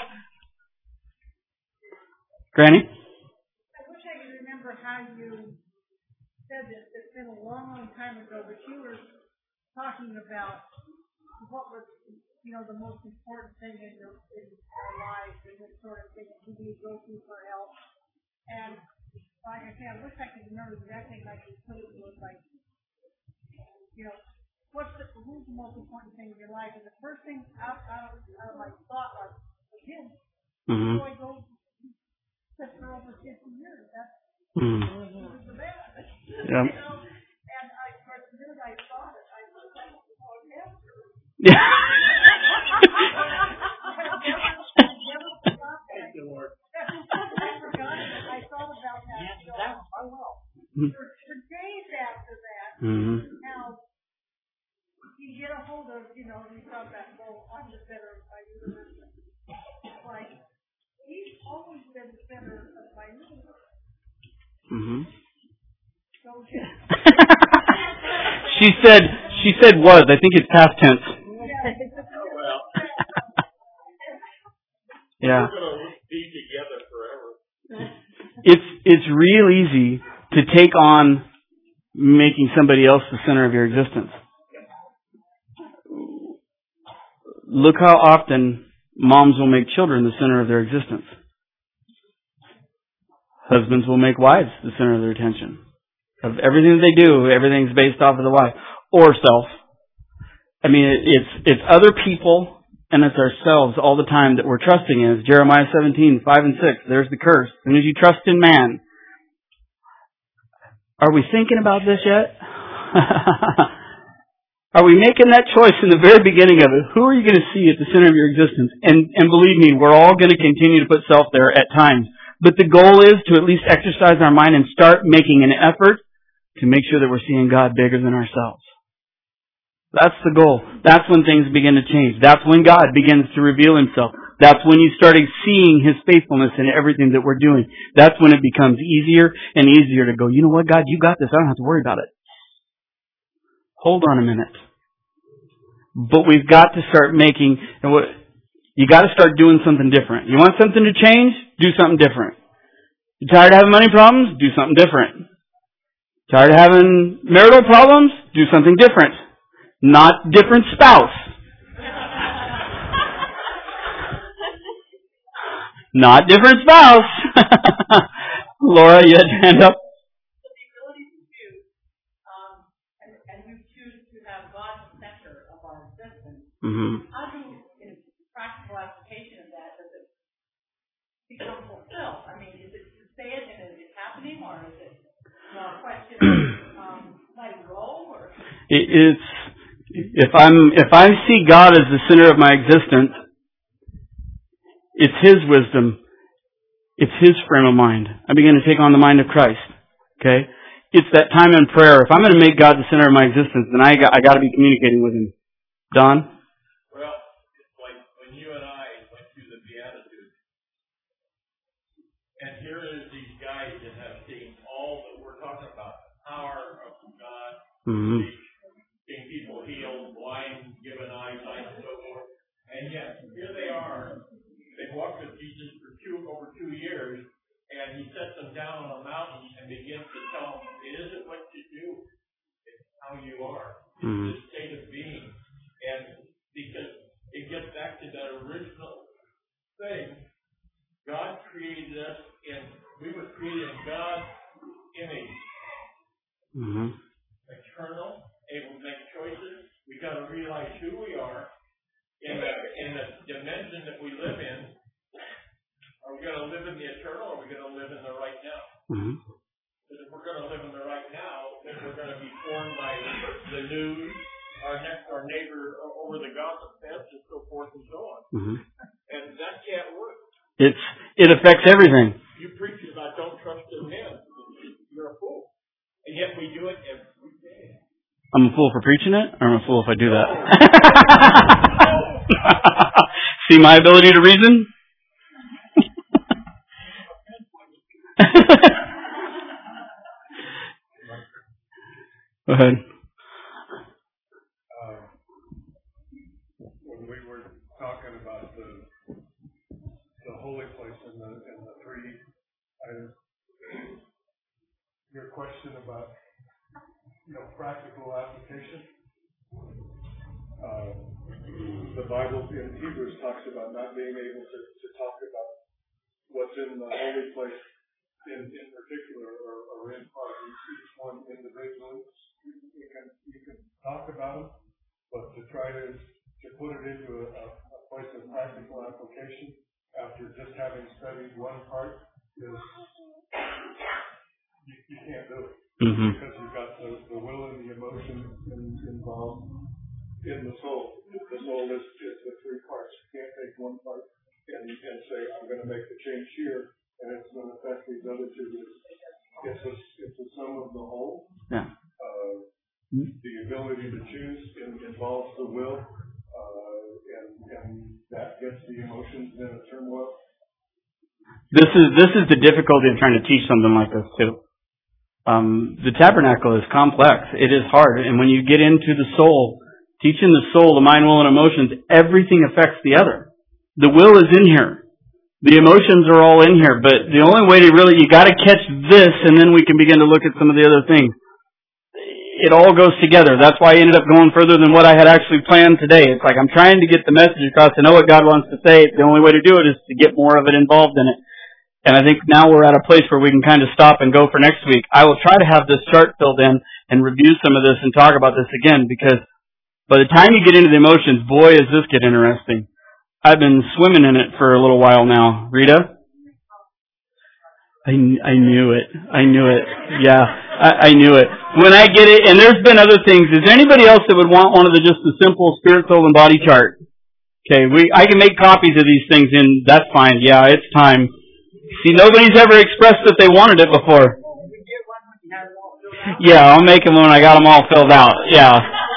Granny? I wish I could remember how you said this. It's been a long, long time ago, but you were talking about what was, you know, the most important thing in, your, in our lives and this sort of thing, who do you go to for help. And like I said, I wish I could remember the exact thing I could put it was like, you know, what's the, who's the most important thing in your life? And the first thing out, out, of, out of my thought was, was him. Mm-hmm. So I go, for over fifty years. That's mm. the bad. Yeah. You know? And I, as soon as I thought it, I was like, oh, yeah. Yeah. Thank you, Lord. I forgot it. I thought about that. Yeah, so, that I will. Mm. For, for days after that, mm-hmm. Now, you get a hold of, you know, you thought that, well, I'm the better by universe. It's like, he's always been the center of my universe. Mm-hmm. So, yeah. she said, she said was. I think it's past tense. Oh, well. Yeah. We're going to be together forever. It's, it's real easy to take on making somebody else the center of your existence. Look how often moms will make children the center of their existence. Husbands will make wives the center of their attention. Of everything that they do, everything's based off of the wife. Or self. I mean, it's it's other people and it's ourselves all the time that we're trusting in. It's Jeremiah seventeen, five and six. There's the curse. As soon as you trust in man. Are we thinking about this yet? Are we making that choice in the very beginning of it? Who are you going to see at the center of your existence? And and believe me, we're all going to continue to put self there at times. But the goal is to at least exercise our mind and start making an effort to make sure that we're seeing God bigger than ourselves. That's the goal. That's when things begin to change. That's when God begins to reveal Himself. That's when you start seeing His faithfulness in everything that we're doing. That's when it becomes easier and easier to go, you know what, God, you got this. I don't have to worry about it. Hold on a minute. But we've got to start making, you got to start doing something different. You want something to change? Do something different. You tired of having money problems? Do something different. Tired of having marital problems? Do something different. Not different spouse. Not different spouse. Laura, you had your hand up. Mm-hmm. How do, in practical application of that, does it become fulfilled? I mean, is it to say it and is it happening, or is it more a question of um, letting go? Or it, it's if I'm if I see God as the center of my existence, it's His wisdom, it's His frame of mind. I begin to take on the mind of Christ. Okay, it's that time in prayer. If I'm going to make God the center of my existence, then I got, I got to be communicating with Him. Don? And here is these guys that have seen all that we're talking about, the power of God, mm-hmm. seeing people healed, blind, given eyesight, and so forth. And yet, here they are. they walked with Jesus for two over two years, and he sets them down on a mountain and begins to tell them, it isn't what you do, it's how you are. It's mm-hmm. the state of being. And because it gets back to that original thing, God created us, and we were created in God's image. Mm-hmm. Eternal, able to make choices. We got to realize who we are in the in the dimension that we live in. Are we going to live in the eternal, or are we going to live in the right now? Mm-hmm. Because if we're going to live in the right now, then we're going to be formed by the news, our next, our neighbor over the gossip fence, and so forth and so on. Mm-hmm. And that can't work. It's it affects everything. You preach about don't trust in men. You're a fool. And yet we do it every day. I'm a fool for preaching it, or I'm a fool if I do that? See my ability to reason? Go ahead. Uh, when we were talking about the the holy place and the and the three items, your question about you know practical application. Uh, the Bible in Hebrews talks about not being able to, to talk about what's in the holy place in, in particular or, or in part, each one individually. You can you can talk about them, but to try to to put it into a, a place of practical application after just having studied one part is you, you can't do it. Mm-hmm. Because you've got the, the will and the emotion in, involved in the soul. The soul is, is the three parts. You can't take one part and, and say, I'm going to make the change here, and it's going to affect these other two. It's a, it's a sum of the whole. Yeah. Uh, mm-hmm. The ability to choose in, involves the will, uh, and, and that gets the emotions in a turmoil. This is this is the difficulty of trying to teach something like this too. Um, the tabernacle is complex. It is hard. And when you get into the soul, teaching the soul, the mind, will, and emotions, everything affects the other. The will is in here. The emotions are all in here. But the only way to really, you got to catch this, and then we can begin to look at some of the other things. It all goes together. That's why I ended up going further than what I had actually planned today. It's like I'm trying to get the message across to know what God wants to say. The only way to do it is to get more of it involved in it. And I think now we're at a place where we can kind of stop and go for next week. I will try to have this chart filled in and review some of this and talk about this again, because by the time you get into the emotions, boy, does this get interesting. I've been swimming in it for a little while now. Rita? I, I knew it. I knew it. Yeah, I, I knew it. When I get it, and there's been other things. Is there anybody else that would want one of the just the simple spirit, soul, and body chart? Okay, we I can make copies of these things in. That's fine. Yeah, it's time. See, nobody's ever expressed that they wanted it before. Yeah, I'll make them when I got them all filled out. Yeah.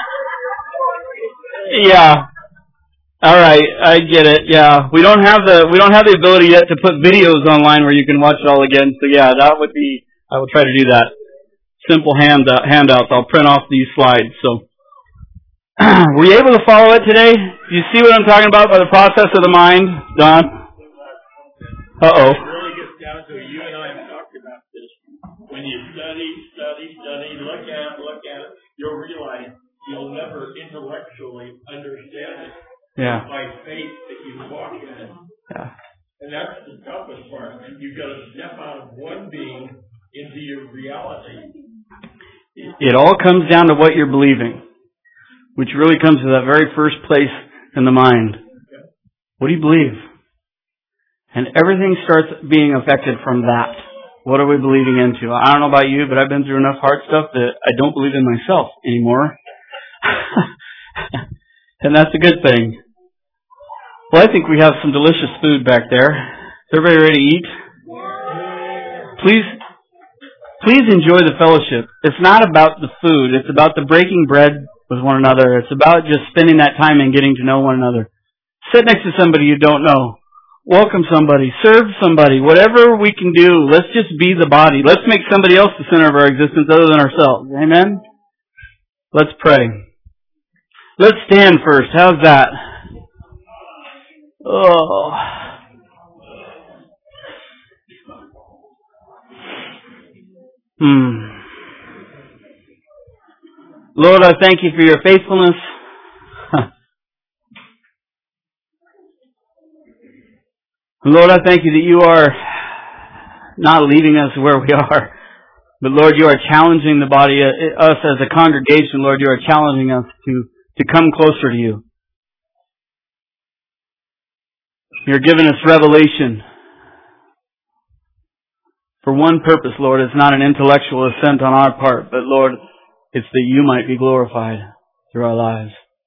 Yeah. All right, I get it. Yeah, we don't have the we don't have the ability yet to put videos online where you can watch it all again. So yeah, that would be. I will try to do that. Simple hand uh, handouts. I'll print off these slides. So, were you able to follow it today? Do you see what I'm talking about by the process of the mind, Don? Uh oh. Down to you and I have talked about this. When you study, study, study, look at it, look at it, you'll realize you'll never intellectually understand it. Yeah. By faith that you walk in it. Yeah. And that's the toughest part. And you've got to step out of one being into your reality. It all comes down to what you're believing, which really comes to that very first place in the mind. Okay. What do you believe? And everything starts being affected from that. What are we believing into? I don't know about you, but I've been through enough hard stuff that I don't believe in myself anymore. And that's a good thing. Well, I think we have some delicious food back there. Is everybody ready to eat? Please, please enjoy the fellowship. It's not about the food. It's about the breaking bread with one another. It's about just spending that time and getting to know one another. Sit next to somebody you don't know. Welcome somebody. Serve somebody. Whatever we can do, let's just be the body. Let's make somebody else the center of our existence other than ourselves. Amen? Let's pray. Let's stand first. How's that? Oh. Hmm. Lord, I thank you for your faithfulness. Lord, I thank you that you are not leaving us where we are. But Lord, you are challenging the body, uh, us as a congregation, Lord, you are challenging us to, to come closer to you. You're giving us revelation for one purpose, Lord. It's not an intellectual assent on our part, but Lord, it's that you might be glorified through our lives.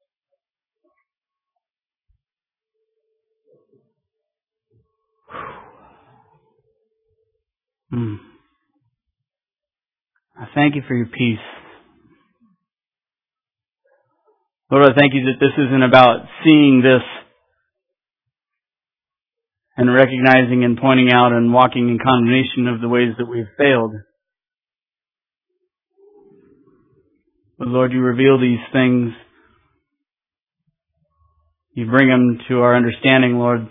Mm. I thank you for your peace. Lord, I thank you that this isn't about seeing this and recognizing and pointing out and walking in condemnation of the ways that we've failed. But Lord, you reveal these things. You bring them to our understanding, Lord,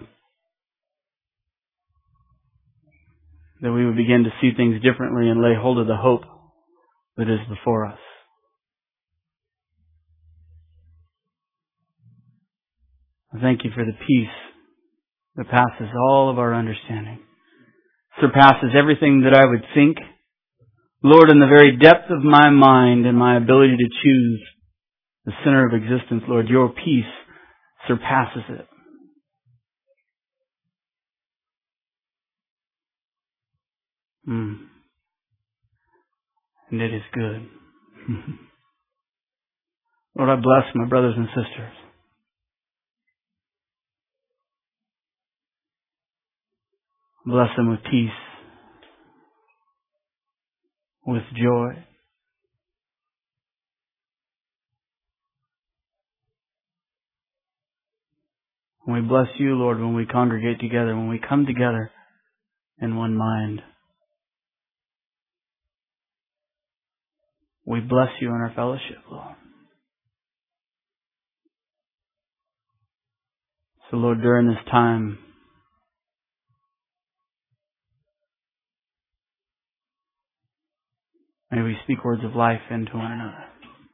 that we would begin to see things differently and lay hold of the hope that is before us. I thank you for the peace that passes all of our understanding, surpasses everything that I would think. Lord, in the very depth of my mind and my ability to choose the center of existence, Lord, your peace surpasses it. Mm. And it is good. Lord, I bless my brothers and sisters. Bless them with peace, with joy. And we bless you, Lord, when we congregate together, when we come together in one mind. We bless you in our fellowship, Lord. So, Lord, during this time, may we speak words of life into one another.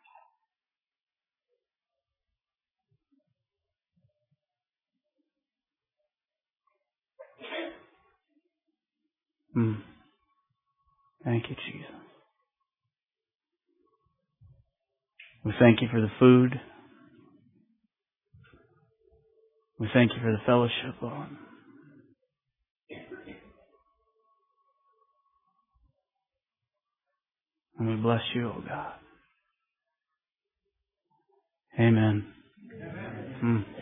Mm. Thank you, Jesus. We thank you for the food. We thank you for the fellowship, Lord. And we bless you, oh God. Amen. Amen. Mm.